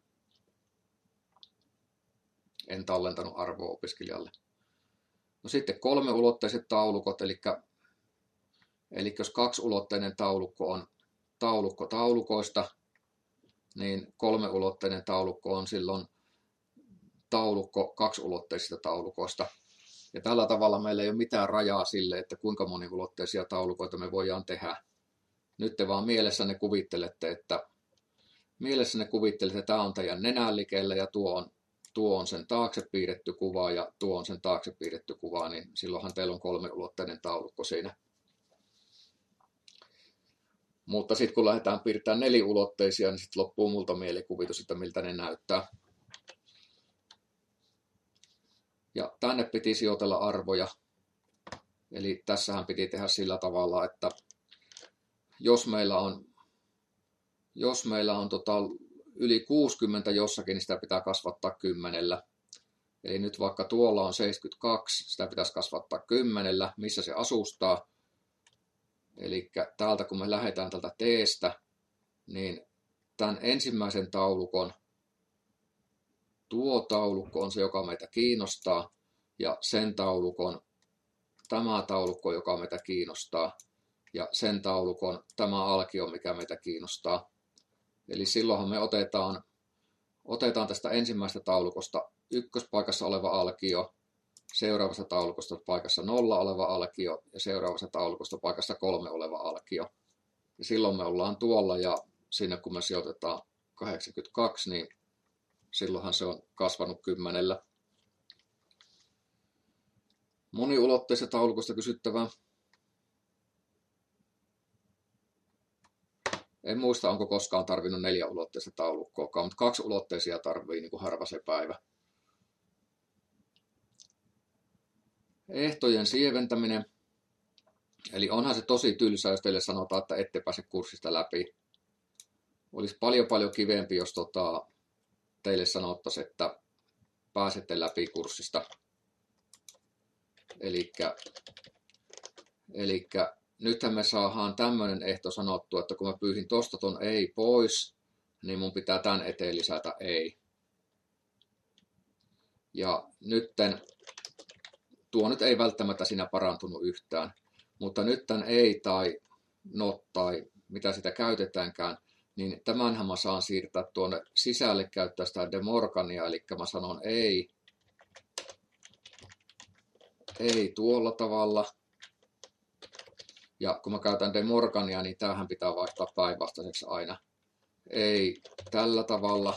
En tallentanut arvoa opiskelijalle. No sitten 3-ulotteiset taulukot, eli jos 2-ulotteinen taulukko on taulukko taulukoista, niin 3-ulotteinen taulukko on silloin taulukko 2-ulotteisista taulukoista. Ja tällä tavalla meillä ei ole mitään rajaa sille, että kuinka moniulotteisia taulukoita me voidaan tehdä. Nyt te vaan mielessänne kuvittelette, että tämä on teidän nenänlikellä ja tuo on sen taakse piirretty kuva ja tuo on sen taakse piirretty kuva, niin silloinhan teillä on 3-ulotteinen taulukko siinä. Mutta sitten kun lähdetään piirtämään 4-ulotteisia, niin sitten loppuu multa mielikuvitus, että miltä ne näyttää. Ja tänne piti sijoitella arvoja. Eli tässähän piti tehdä sillä tavalla, että jos meillä on yli 60 jossakin, niin sitä pitää kasvattaa 10. Eli nyt vaikka tuolla on 72, sitä pitäisi kasvattaa 10, missä se asustaa. Eli täältä kun me lähdetään tältä T:stä, niin tämän ensimmäisen taulukon, tuo taulukko on se, joka meitä kiinnostaa. ja sen taulukon tämä taulukko, joka meitä kiinnostaa, ja sen taulukon tämä alkio, mikä meitä kiinnostaa. Eli silloinhan me otetaan tästä ensimmäisestä taulukosta ykköspaikassa oleva alkio, seuraavasta taulukosta paikassa 0 oleva alkio ja seuraavasta taulukosta paikassa 3 oleva alkio. Ja silloin me ollaan tuolla ja sinne kun me sijoitetaan 82, niin silloinhan se on kasvanut 10. Moniulotteisesta taulukosta kysyttävää. En muista, onko koskaan tarvinnut 4-ulotteista taulukkoakaan, mutta 2-ulotteisia tarvii niin kuin harva se päivä. Ehtojen sieventäminen. Eli onhan se tosi tylsä, jos teille sanotaan, että ette pääse kurssista läpi. Olisi paljon kivempi, jos teille sanottaisiin, että pääsette läpi kurssista. Elikkä nythän me saadaan tämmöinen ehto sanottua, että kun mä pyyhin tosta ton ei pois, niin mun pitää tän eteen lisätä ei. Ja nytten tuo nyt ei välttämättä siinä parantunut yhtään, mutta nyt tän ei tai not tai mitä sitä käytetäänkään, niin tämänhän mä saan siirtää tuonne sisälle käyttää sitä De Morgania, eli mä sanon ei tuolla tavalla. Ja kun mä käytän De Morgania, niin tämähän pitää vaihtaa päinvastaiseksi aina. Ei tällä tavalla.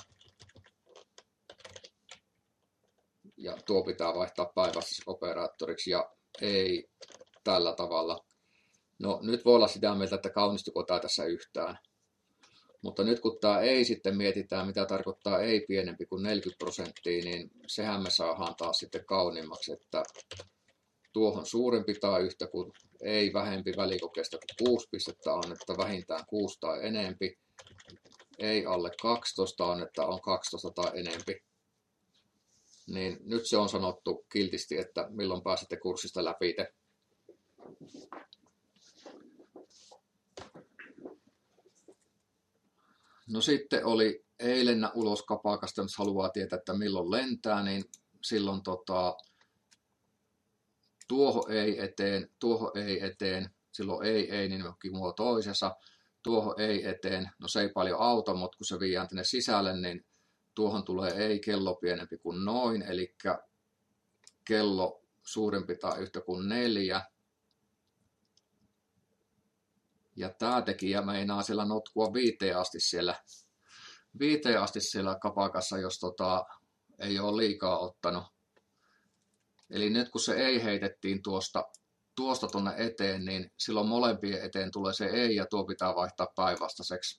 Ja tuo pitää vaihtaa päinvastaiseksi operaattoriksi ja ei tällä tavalla. No nyt voi olla sitä mieltä, että kaunistuko tämä tässä yhtään. Mutta nyt kun tämä ei sitten mietitään, mitä tarkoittaa ei pienempi kuin 40%, niin sehän me saadaan taas sitten kauniimmaksi, että tuohon suurempi tai yhtä kuin ei vähempi välikokeesta kuin 6 pistettä on, että vähintään 6 tai enempi. Ei alle 12 on, että on 12 tai enempi. Niin nyt se on sanottu kiltisti, että milloin pääsette kurssista läpi. No sitten oli eilen ulos kapakasta, jos haluaa tietää, että milloin lentää, niin silloin tuohon ei eteen, silloin ei, niin johonkin muu toisessa, tuohon ei eteen, no se ei paljon auta, mutta kun se viedään tänne sisälle, niin tuohon tulee ei kello pienempi kuin noin, eli kello suurempi tai yhtä kuin 4. Ja tämä tekijä meinaa siellä notkua 5 asti siellä kapakassa, jos ei ole liikaa ottanut. Eli nyt kun se ei heitettiin tuosta tuonne eteen, niin silloin molempien eteen tulee se ei ja tuo pitää vaihtaa päinvastaiseksi.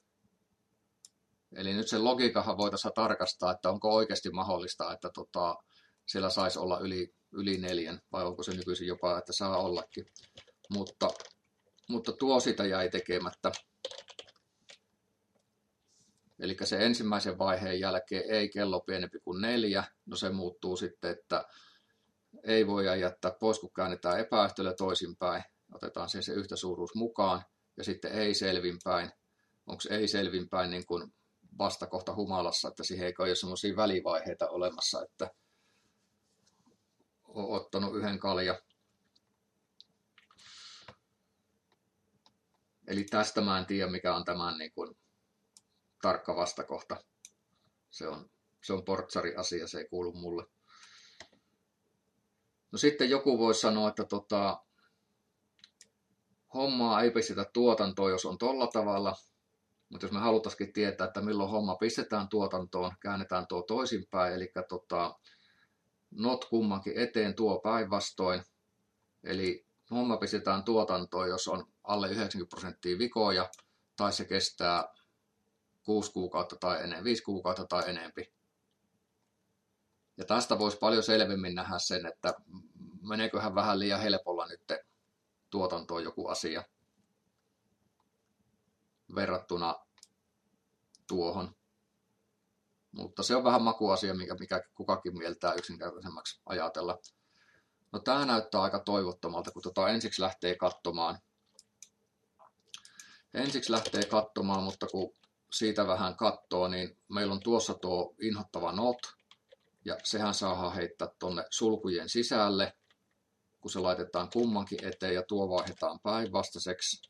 Eli nyt sen logiikahan voitaisiin tarkastaa, että onko oikeasti mahdollista, että siellä saisi olla yli 4, vai onko se nykyisin jopa, että saa ollakin. Mutta tuo sitä jäi tekemättä. Eli se ensimmäisen vaiheen jälkeen ei kello pienempi kuin 4, no se muuttuu sitten, että ei voida jättää pois, kun käännetään epäyhtälö toisinpäin. Otetaan se yhtä suuruus mukaan ja sitten ei selvinpäin. Onko ei selvinpäin niin kuin vastakohta humalassa, että siihen ei ole semmoisia välivaiheita olemassa, että on ottanut yhden kaljan. Eli tästä mä en tiedä, mikä on tämän niin kuin tarkka vastakohta. Se on portsari asia, se ei kuulu mulle. No sitten joku voi sanoa, että hommaa ei pistetä tuotantoon, jos on tolla tavalla. Mutta jos me halutaisiin tietää, että milloin homma pistetään tuotantoon, käännetään tuo toisinpäin, eli not kummankin eteen tuo päinvastoin. Eli homma pistetään tuotantoon, jos on alle 90% vikoja, tai se kestää 6 kuukautta tai 5 kuukautta tai enempi. Ja tästä voisi paljon selvemmin nähdä sen, että meneeköhän vähän liian helpolla nyt tuotantoon joku asia verrattuna tuohon. Mutta se on vähän makuasia, mikä kukakin mieltää yksinkertaisemmaksi ajatella. No tämä näyttää aika toivottomalta, kun ensiksi lähtee katsomaan, mutta kun siitä vähän katsoo, niin meillä on tuossa tuo inhottava not. Ja sehän saadaan heittää tuonne sulkujen sisälle, kun se laitetaan kummankin eteen ja tuo vaihdetaan päinvastaiseksi.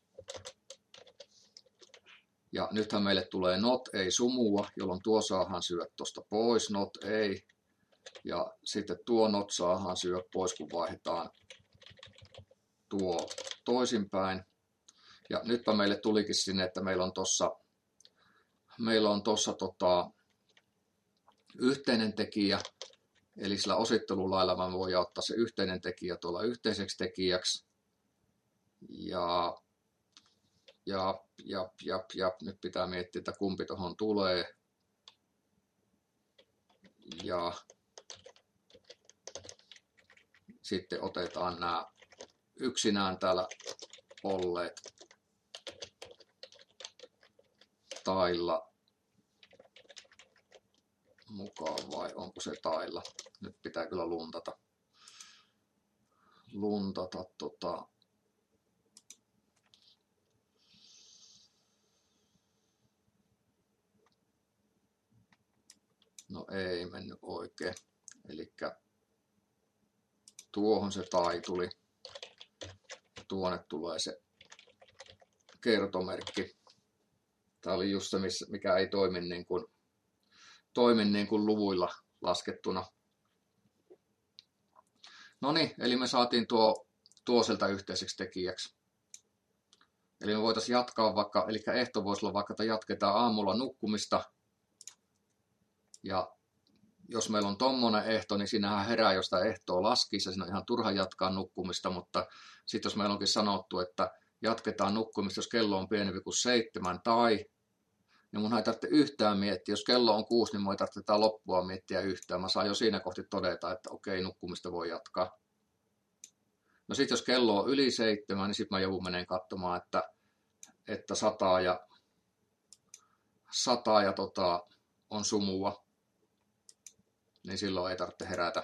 Ja nythän meille tulee not ei sumua, jolloin tuo saadaan syödä tuosta pois, not ei. Ja sitten tuo not saadaan syödä pois, kun vaihdetaan tuo toisinpäin. Ja nytpä meille tulikin sinne, että meillä on tuossa yhteinen tekijä. Eli sillä osittelulailla mä voin ottaa se yhteinen tekijä tuolla yhteiseksi tekijäksi. Ja nyt pitää miettiä, että kumpi tuohon tulee. Ja sitten otetaan nämä yksinään täällä olleet tailla mukaan, vai onko se tailla? Nyt pitää kyllä luntata No ei mennyt oikein. Elikkä tuohon se tai tuli. Tuonne tulee se kertomerkki. Tämä oli just se, mikä ei toimi niin kuin luvuilla laskettuna. No niin, eli me saatiin tuo sieltä yhteiseksi tekijäksi. Eli me voitaisiin jatkaa vaikka, eli ehto voisi olla vaikka, että jatketaan aamulla nukkumista. Ja jos meillä on tommonen ehto, niin siinähän herää, jos sitä ehtoa laskisi, ja siinä on ihan turha jatkaa nukkumista, mutta sitten jos meillä onkin sanottu, että jatketaan nukkumista, jos kello on pienempi kuin 7 tai, niin mun ei tarvitse yhtään miettiä. Jos kello on 6, niin mun ei tarvitse tätä loppua miettiä yhtään. Mä saan jo siinä kohti todeta, että okei, nukkumista voi jatkaa. No sitten jos kello on yli 7, niin sitten mä joudun meneen katsomaan, että 100 ja on sumua. Niin silloin ei tarvitse herätä.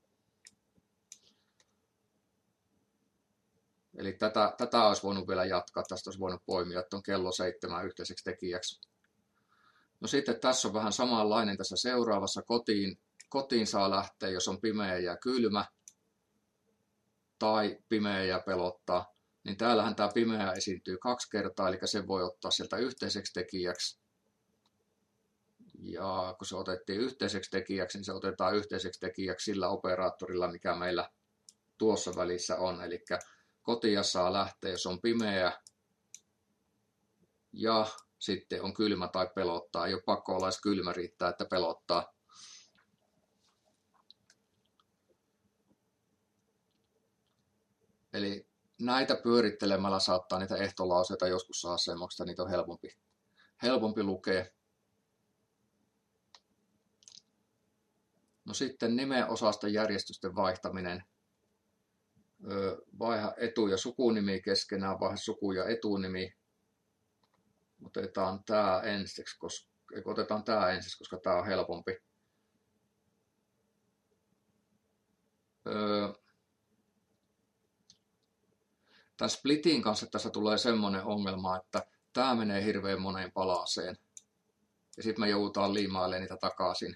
Eli tätä olisi voinut vielä jatkaa. Tästä olisi voinut poimia, että on kello 7 yhteiseksi tekijäksi. No sitten tässä on vähän samanlainen tässä seuraavassa. Kotiin saa lähteä, jos on pimeä ja kylmä. Tai pimeä ja pelottaa. Niin täällähän tämä pimeä esiintyy 2 kertaa, eli se voi ottaa sieltä yhteiseksi tekijäksi. Ja kun se otettiin yhteiseksi tekijäksi, niin se otetaan yhteiseksi tekijäksi sillä operaattorilla, mikä meillä tuossa välissä on. Eli kotia saa lähteä, jos on pimeä ja sitten on kylmä tai pelottaa. Ei ole pakko olla edes kylmä, riittää, että pelottaa. Eli näitä pyörittelemällä saattaa niitä ehtolauseita joskus saa semmoista, niitä on helpompi lukea. No sitten nimenosaston järjestysten vaihtaminen. Vaiha etu- ja sukunimi keskenään, vaiha suku- ja etunimi. Otetaan tämä ensiksi, koska tämä on helpompi. Tämän splitin kanssa tässä tulee semmoinen ongelma, että tämä menee hirveän moneen palaseen. Ja sitten me joudutaan liimailemaan niitä takaisin.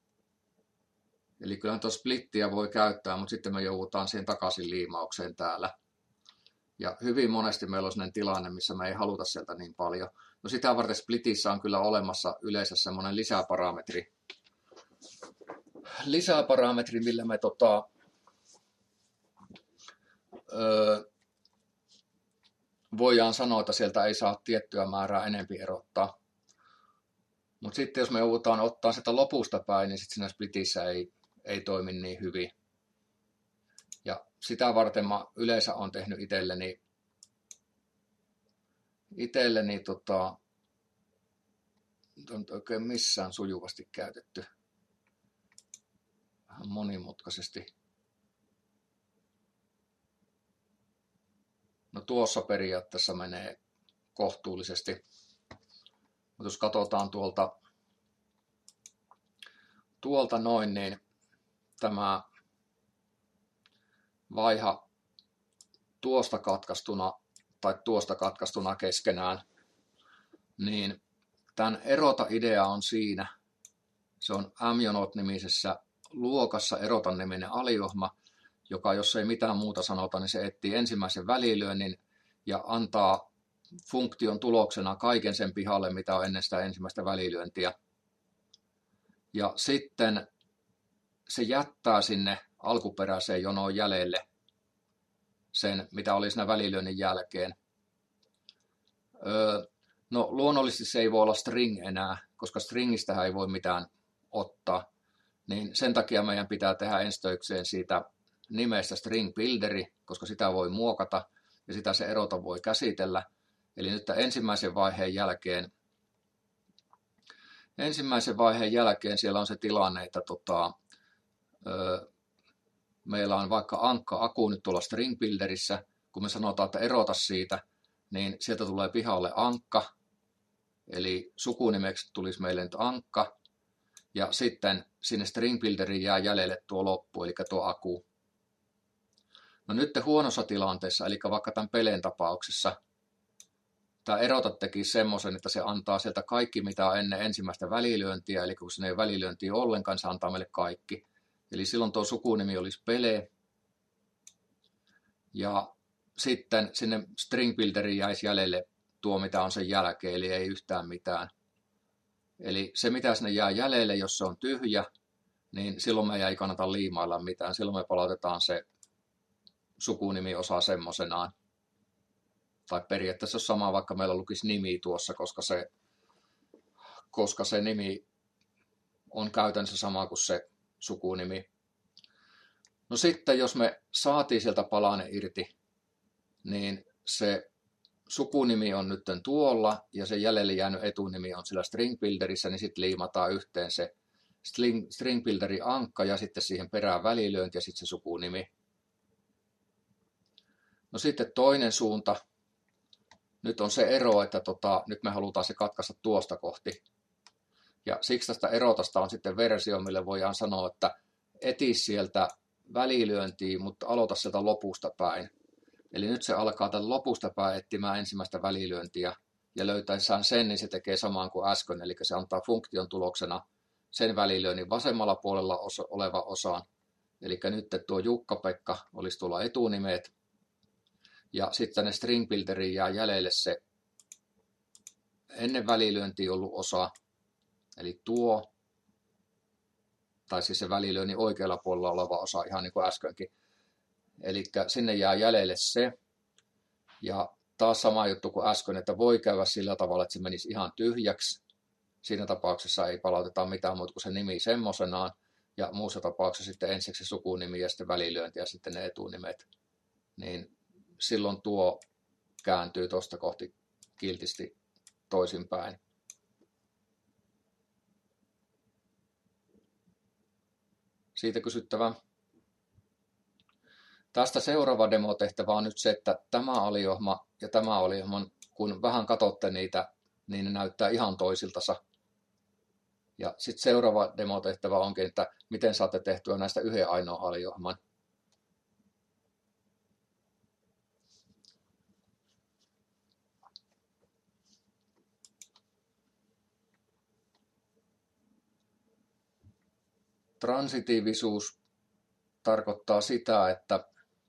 Eli kyllähän tuo splittiä voi käyttää, mutta sitten me joudutaan siihen takaisin liimaukseen täällä. Ja hyvin monesti meillä on sellainen tilanne, missä me ei haluta sieltä niin paljon. No sitä varten splitissä on kyllä olemassa yleensä semmoinen lisäparametri, millä me voidaan sanoa, että sieltä ei saa tiettyä määrää enempi erottaa. Mutta sitten jos me joudutaan ottaa sitä lopusta päin, niin sitten siinä splitissä ei toimi niin hyvin. Ja sitä varten mä yleensä olen tehnyt itselleni on oikein missään sujuvasti käytetty. Vähän monimutkaisesti. No tuossa periaatteessa menee kohtuullisesti. Mutta jos katsotaan tuolta noin, niin tämä vaiha tuosta katkaistuna keskenään, niin tämän erota idea on siinä. Se on Amjonot-nimisessä luokassa erotan niminen aliohma, joka jos ei mitään muuta sanota, niin se etsii ensimmäisen välilyönnin ja antaa funktion tuloksena kaiken sen pihalle, mitä on ennen sitä ensimmäistä välilyöntiä. Ja sitten se jättää sinne alkuperäiseen jonoon jäljelle sen, mitä oli siinä välilyönnin jälkeen. No luonnollisesti se ei voi olla string enää, koska stringistähän ei voi mitään ottaa. Niin sen takia meidän pitää tehdä enstöikseen siitä nimestä string builderi, koska sitä voi muokata ja sitä se erota voi käsitellä. Eli nyt ensimmäisen vaiheen jälkeen siellä on se tilanne, että meillä on vaikka ankka-aku nyt tuolla string builderissä. Kun me sanotaan, että erota siitä, niin sieltä tulee pihalle ankka. Eli sukunimeksi tulisi meille nyt ankka. Ja sitten sinne string builderiin jää jäljelle tuo loppu, eli tuo aku. No nyt huonossa tilanteessa, eli vaikka tämän peleen tapauksessa, tämä erota teki semmoisen, että se antaa sieltä kaikki, mitä on ennen ensimmäistä välilyöntiä, eli kun se ei välilyöntiä ollenkaan, se antaa meille kaikki. Eli silloin tuo sukunimi olisi pele. Ja sitten sinne string builderiin jäisi jäljelle tuo, mitä on sen jälkeen, eli ei yhtään mitään. Eli se, mitä sinne jää jäljelle, jos se on tyhjä, niin silloin me ei kannata liimailla mitään. Silloin me palautetaan se sukunimiosa semmoisenaan. Tai periaatteessa on sama, vaikka meillä lukisi nimi tuossa, koska se nimi on käytännössä sama kuin se sukunimi. No sitten, jos me saatiin sieltä palanen irti, niin se sukunimi on nyt tuolla ja se jäljelle jäänyt etunimi on sillä string builderissä, niin sitten liimataan yhteen se string builderi ankka ja sitten siihen perään välilyönti ja sitten se sukunimi. No sitten toinen suunta. Nyt on se ero, että nyt me halutaan se katkaista tuosta kohti. Ja siksi tästä erotasta on sitten versio, mille voidaan sanoa, että eti sieltä välilyöntiin, mutta aloita sieltä lopusta päin. Eli nyt se alkaa tämän lopusta päin etsimään ensimmäistä välilyöntiä ja löytäessään sen, niin se tekee samaan kuin äsken. Eli se antaa funktion tuloksena sen välilyönnin vasemmalla puolella oleva osan. Eli nyt tuo Jukka-Pekka olisi tuolla etunimeet. Ja sitten tänne string builderiin jää jäljelle se ennen välilyöntiä ollut osa, eli tuo, tai siis se välilyönnin oikealla puolella oleva osa, ihan niin kuin äskenkin. Eli sinne jää jäljelle se, ja taas sama juttu kuin äsken, että voi käydä sillä tavalla, että se menisi ihan tyhjäksi. Siinä tapauksessa ei palauteta mitään muuta kuin se nimi semmoisenaan, ja muussa tapauksessa sitten ensiksi se sukunimi ja sitten välilyönti ja sitten ne etunimet. Niin silloin tuo kääntyy tuosta kohti kiltisti toisinpäin. Siitä kysyttävä. Tästä seuraava demotehtävä on nyt se, että tämä aliohma ja tämä aliohma, kun vähän katsotte niitä, niin ne näyttää ihan toisiltansa. Ja sitten seuraava demotehtävä onkin, että miten saatte tehtyä näistä yhden ainoan aliohman. Transitiivisuus tarkoittaa sitä, että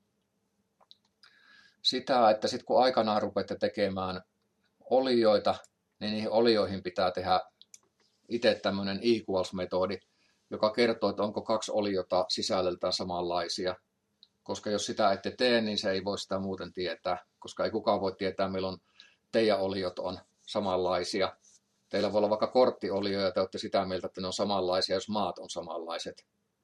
sitten kun aikanaan rupeatte tekemään olioita, niin niihin olioihin pitää tehdä itse tämmöinen equals-metodi, joka kertoo, että onko kaksi oliota sisällöltään samanlaisia. Koska jos sitä ette tee, niin se ei voi sitä muuten tietää, koska ei kukaan voi tietää, milloin teidän oliot on samanlaisia. Teillä voi olla vaikka korttiolio ja te olette sitä mieltä, että ne on samanlaisia, jos maat on samanlaiset.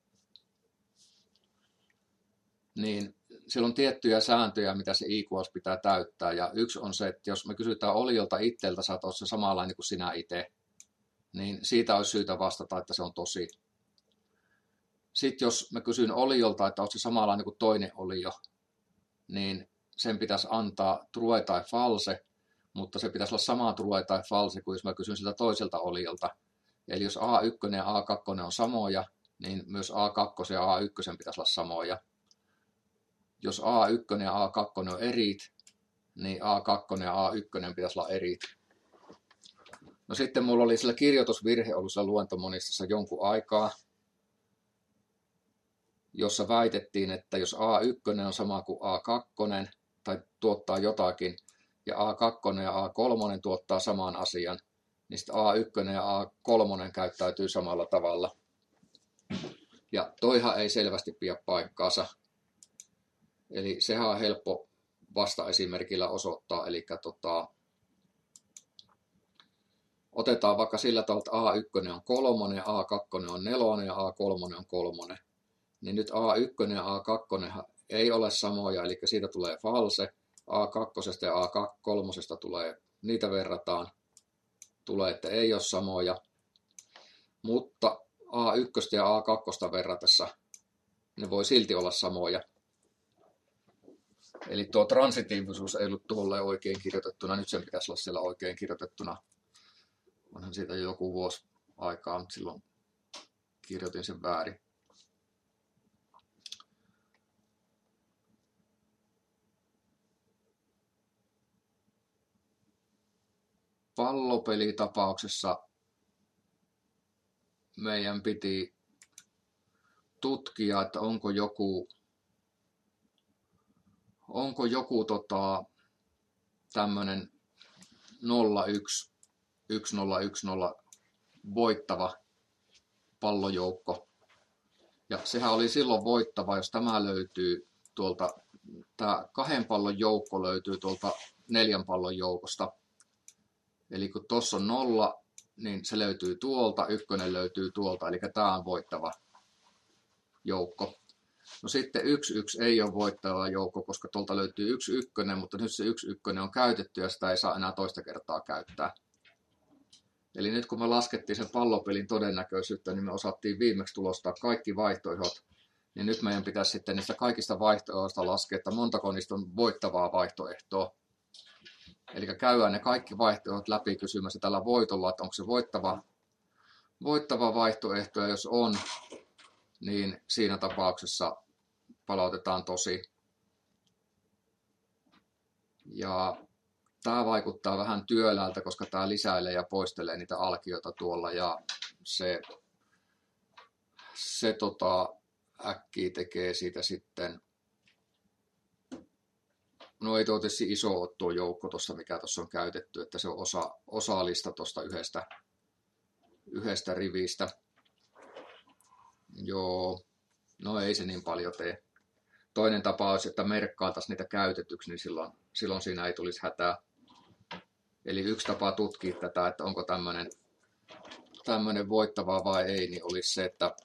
Niin siellä on tiettyjä sääntöjä, mitä se equals pitää täyttää. Ja yksi on se, että jos me kysytään oliolta itseltä, sä oot se samanlainen kuin sinä itse, niin siitä olisi syytä vastata, että se on tosi. Sitten jos mä kysyn oliolta, että oot se samanlainen kuin toinen olio, niin sen pitäisi antaa true tai false, mutta se pitäisi olla sama true tai false kuin jos mä kysyn sitä toiselta oliolta. Eli jos A1 ja A2 on samoja, niin myös A2 ja A1 pitäisi olla samoja. Jos A1 ja A2 on erit, niin A2 ja A1 pitäisi olla erit. No sitten mulla oli sillä kirjoitusvirhe ollut sillä luentomonistassa jonkun aikaa. jossa väitettiin, että jos A1 on sama kuin A2 tai tuottaa jotakin, ja A2 ja A3 tuottaa saman asian, niin sitten A1 ja A3 käyttäytyy samalla tavalla. Ja toihan ei selvästi pidä paikkaansa. Eli sehän on helppo vastaesimerkillä osoittaa. Eli otetaan vaikka sillä tavalla, että A1 on 3, A2 on 4 ja A3 on 3. Niin nyt A1 ja A2 ei ole samoja, eli siitä tulee false. A2 ja A3 tulee, niitä verrataan, tulee, että ei ole samoja. Mutta A1 ja A2 verratessa ne voi silti olla samoja. Eli tuo transitiivisuus ei ollut tuolle oikein kirjoitettuna, nyt sen pitäisi olla siellä oikein kirjoitettuna. Onhan siitä joku vuosi aikaa, mutta silloin kirjoitin sen väärin. Pallopelitapauksessa meidän piti tutkia, että onko joku tämmöinen 0-1-10-1-0 voittava pallojoukko. Ja sehän oli silloin voittava, jos tämä löytyy tuolta, tämä 2 pallon joukko löytyy tuolta 4 pallon joukosta. Eli kun tuossa on 0, niin se löytyy tuolta, 1 löytyy tuolta, eli tämä on voittava joukko. No sitten 1-1 ei ole voittava joukko, koska tuolta löytyy 1-1, mutta nyt se 1-1 on käytetty ja sitä ei saa enää toista kertaa käyttää. Eli nyt kun me laskettiin sen pallopelin todennäköisyyttä, niin me osattiin viimeksi tulostaa kaikki vaihtoehdot. Niin nyt meidän pitäisi sitten niistä kaikista vaihtoehdoista laskea, että montako niistä on voittavaa vaihtoehtoa. Eli käydään ne kaikki vaihtoehdot läpi kysymässä tällä voitolla, että onko se voittava vaihtoehto, ja jos on, niin siinä tapauksessa palautetaan tosi. Ja tämä vaikuttaa vähän työläältä, koska tämä lisäilee ja poistelee niitä alkioita tuolla, ja se äkkiä tekee siitä sitten. No ei tietysti iso ole tuo joukko tuossa, mikä tuossa on käytetty, että se on osalista tuosta yhdestä rivistä. Joo, no ei se niin paljon tee. Toinen tapaus, että merkkaataisiin niitä käytetyksi, niin silloin siinä ei tulisi hätää. Eli yksi tapa tutkia tätä, että onko tämmöinen voittavaa vai ei, niin olisi se, että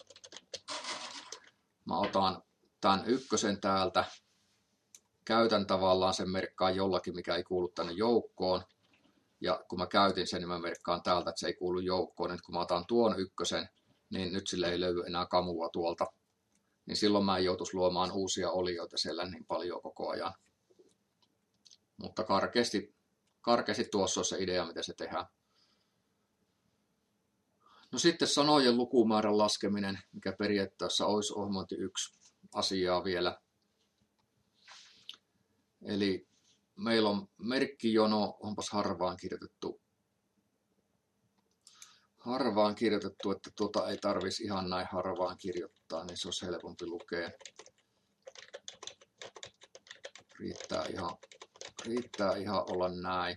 mä otan tämän 1 täältä, käytän tavallaan sen merkkaan jollakin, mikä ei kuulu tänne joukkoon. Ja kun mä käytin sen, niin mä merkkaan täältä, että se ei kuulu joukkoon. Nyt kun mä otan tuon 1, niin nyt sille ei löydy enää kamua tuolta. Niin silloin mä en joutuisi luomaan uusia olioita siellä niin paljon koko ajan. Mutta karkeasti tuossa on se idea, miten se tehdään. No sitten sanojen lukumäärän laskeminen, mikä periaatteessa olisi ohjelmointi 1 asiaa vielä. Eli meillä on merkkijono, onpas harvaan kirjoitettu, että ei tarvitsisi ihan näin harvaan kirjoittaa, niin se olisi helpompi lukea. Riittää ihan olla näin.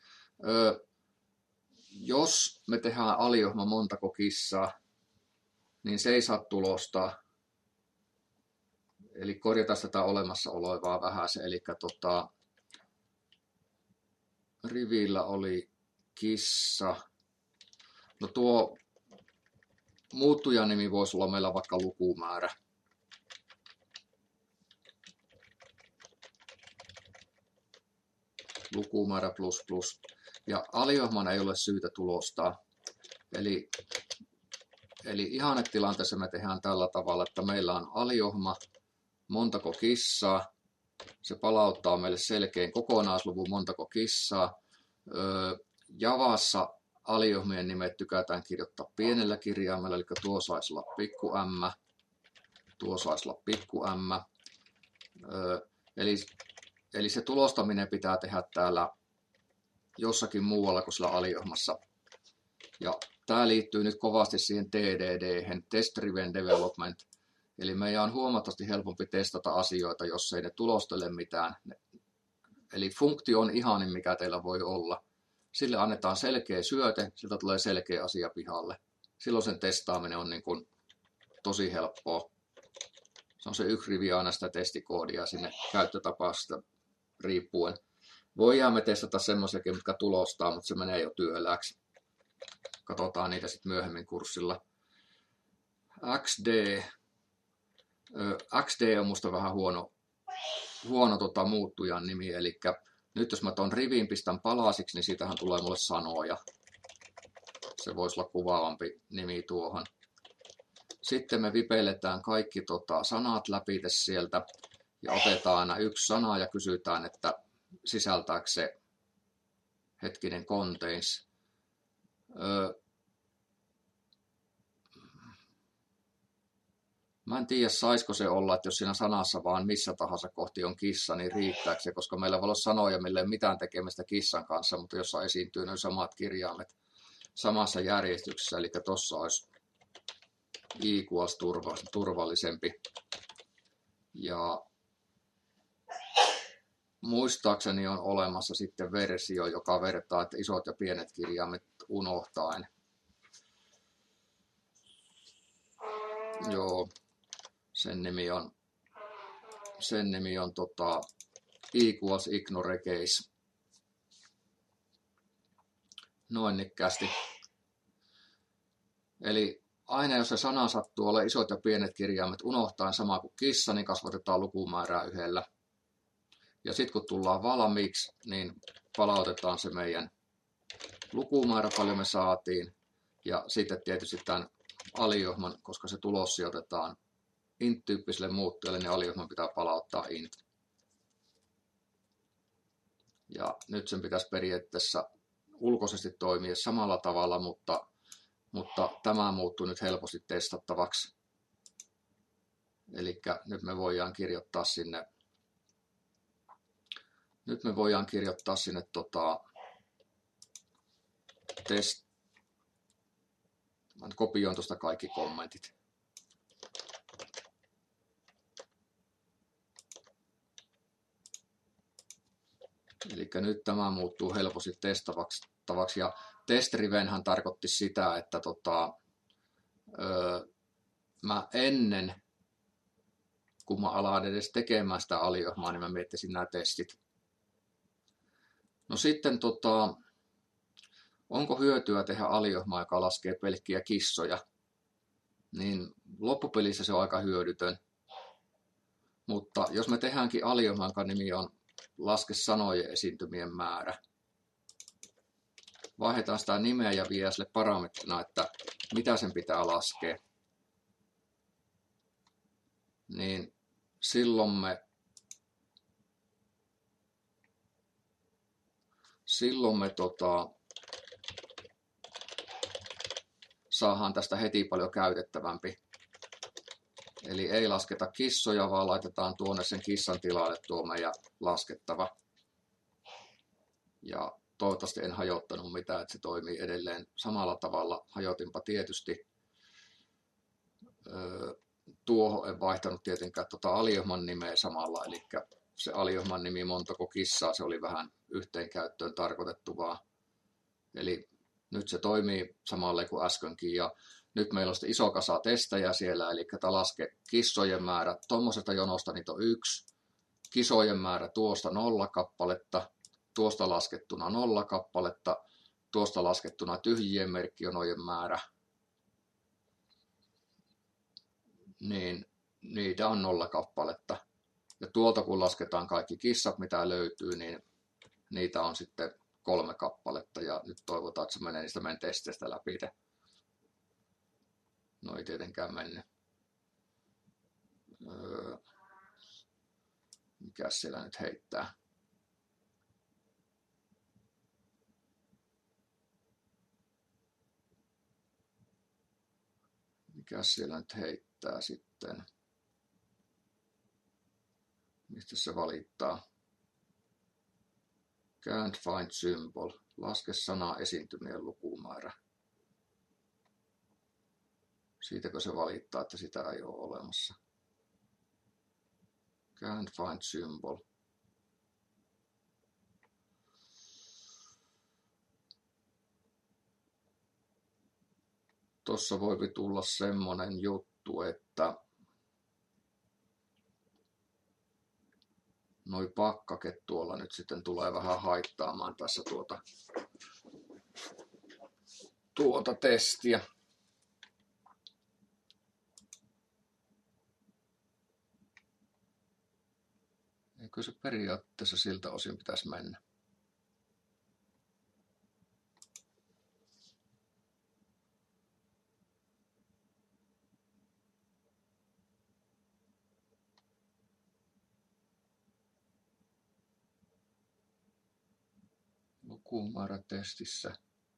Jos me tehdään aliohjelma montako kissaa, niin se ei saa tulostaa. Eli korjataan tätä olemassa olevaa vähän se, eli rivillä oli kissa. No tuo muuttujanimi voisi olla meillä vaikka lukumäärä. Lukumäärä plus plus. Ja aliohjelman ei ole syytä tulostaa. Eli ihannetilanteessa me tehdään tällä tavalla, että meillä on aliohjelma, montako kissaa. Se palauttaa meille selkeän kokonaisluvun, montako kissaa. Javassa aliohjelmien nimet tykätään kirjoittaa pienellä kirjaimella, eli tuo saisi olla pikku m, tuo saisi olla pikku m. Eli se tulostaminen pitää tehdä täällä jossakin muualla kuin sillä aliohjelmassa. Ja tämä liittyy nyt kovasti siihen TDD, Test Driven Development. Eli meidän on huomattavasti helpompi testata asioita, jos ei ne tulostele mitään. Eli funktio on ihanin, mikä teillä voi olla. Sille annetaan selkeä syöte, siltä tulee selkeä asia pihalle. Silloin sen testaaminen on niin kuin tosi helppoa. Se on se yksi rivi aina sitä testikoodia sinne käyttötapaista riippuen. Voidaan me testata semmoisiakin, mitkä tulostaa, mutta se menee jo työläksi. Katsotaan niitä sitten myöhemmin kurssilla. XD on musta vähän huono muuttujan nimi, eli nyt jos mä ton rivin pistän palasiksi, niin siitähän tulee mulle sanoja. Se voisi olla kuvaavampi nimi tuohon. Sitten me vipelletään kaikki sanat läpi sieltä ja otetaan aina yksi sana ja kysytään, että sisältääkö se hetkinen contains. Mä en tiedä, saisiko se olla, että jos siinä sanassa vaan missä tahansa kohti on kissa, niin riittääkö se, koska meillä voi olla sanoja, millä ei ole mitään tekemistä kissan kanssa, mutta jossa esiintyy ne samat kirjaimet samassa järjestyksessä, eli tuossa olisi equals turvallisempi. Ja muistaakseni on olemassa sitten versio, joka vertaa, että isot ja pienet kirjaimet unohtaen. Joo, sen nimi on equals ignore case. Noin nikkästi. Eli aina jos se sana sattuu olla isot ja pienet kirjaimet unohtaen sama kuin kissa, niin kasvatetaan lukumäärää yhdellä. Ja sitten kun tullaan valmiiksi, niin palautetaan se meidän lukumäärä, paljon me saatiin. Ja sitten tietysti tämän aliohman, koska se tulos sijoitetaan int-tyyppiselle muuttujalle, niin aliohman pitää palauttaa int. Ja nyt sen pitäisi periaatteessa ulkoisesti toimia samalla tavalla, mutta tämä muuttuu nyt helposti testattavaksi. Eli nyt me voidaan kirjoittaa sinne test. Mä kopioin tuosta kaikki kommentit. Eli nyt tämä muuttuu helposti testavaksi. Ja test-rivenhän tarkoitti sitä, että mä ennen kun mä alan edes tekemään sitä aliohmaa, niin mä miettisin nämä testit. No sitten onko hyötyä tehdä aliohmaa, joka laskee pelkkiä kissoja? Niin loppupelissä se on aika hyödytön. Mutta jos me tehdäänkin aliohmaa, jonka nimi on laske sanojen esiintymien määrä. Vaihdetaan sitä nimeä ja vie sille parametrina, että mitä sen pitää laskea. Niin silloin me saadaan tästä heti paljon käytettävämpi. Eli ei lasketa kissoja, vaan laitetaan tuonne sen kissan tilalle tuo meidän laskettava. Ja toivottavasti en hajottanut mitään, että se toimii edelleen samalla tavalla. Hajotinpa tietysti. Tuohon en vaihtanut tietenkään aliohman nimeä samalla, eli se aliohman nimi montako kissaa, se oli vähän yhteenkäyttöön tarkoitettu vaan. Eli nyt se toimii samalle kuin äskenkin, ja nyt meillä on sitten iso kasa testejä siellä, eli laske kissojen määrä, tuommoisesta jonosta niitä on 1, kisojen määrä tuosta 0 kappaletta, tuosta laskettuna 0 kappaletta, tuosta laskettuna tyhjien merkkijonojen määrä, niin niitä on 0 kappaletta. Ja tuolta kun lasketaan kaikki kissat, mitä löytyy, niin niitä on sitten 3 kappaletta. Ja nyt toivotaan, että se menee niistä meidän testeistä läpi. No ei tietenkään mennyt. Mikäs siellä nyt heittää? Mikäs siellä nyt heittää sitten? Mistä se valittaa? Can't find symbol. Laske sana esiintymien lukumäärä. Siitäkö se valittaa, että sitä ei ole olemassa? Can't find symbol. Tossa voi tulla semmonen juttu, että noi pakkaket tuolla nyt sitten tulee vähän haittaamaan tässä tuota testiä. Eikö se periaatteessa siltä osin pitäisi mennä? Lukumäärä testissä.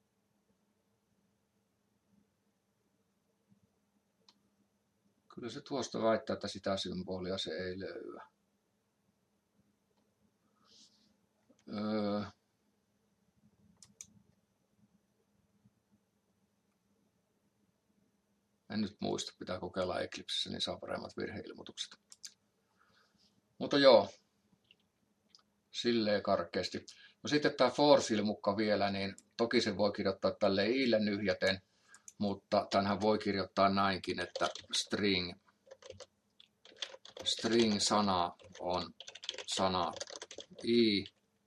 Kyllä se tuosta väittää, että sitä symbolia se ei löyä. En nyt muista, pitää kokeilla Eclipsessä, niin saa paremmat virheilmoitukset. Mutta joo, silleen karkeasti. No sitten tämä for-silmukka vielä, niin toki se voi kirjoittaa tälle iille nyhjäten, mutta tämänhän voi kirjoittaa näinkin, että string-sana on sana i,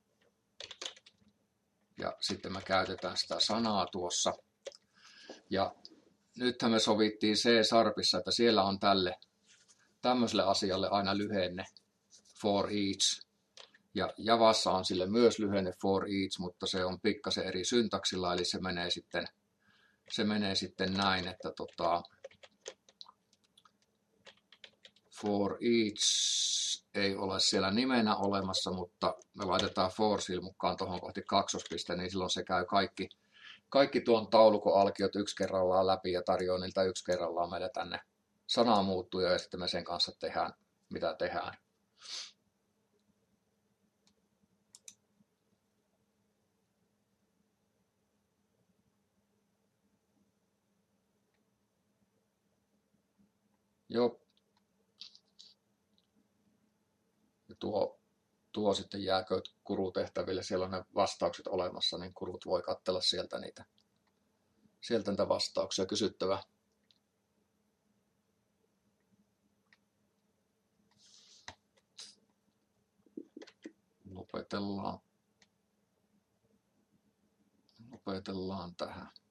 ja sitten me käytetään sitä sanaa tuossa. Ja nythän me sovittiin C-sharpissa, että siellä on tämmöiselle asialle aina lyhenne for each. Ja Javassa on sille myös lyhenne for each, mutta se on pikkasen eri syntaksilla, eli se menee sitten näin, että for each ei ole siellä nimenä olemassa, mutta me laitetaan for-silmukkaan tuohon kohti kaksospiste, niin silloin se käy kaikki tuon taulukon alkiot yksi kerrallaan läpi ja tarjoaa niiltä yksi kerrallaan meille tänne sanamuuttuja ja sitten me sen kanssa tehdään mitä tehdään. Joo. Ja tuo sitten jääkö kurutehtäville, siellä on ne vastaukset olemassa, niin kurut voi katsella sieltä niitä vastauksia kysyttävää. Lopetellaan tähän.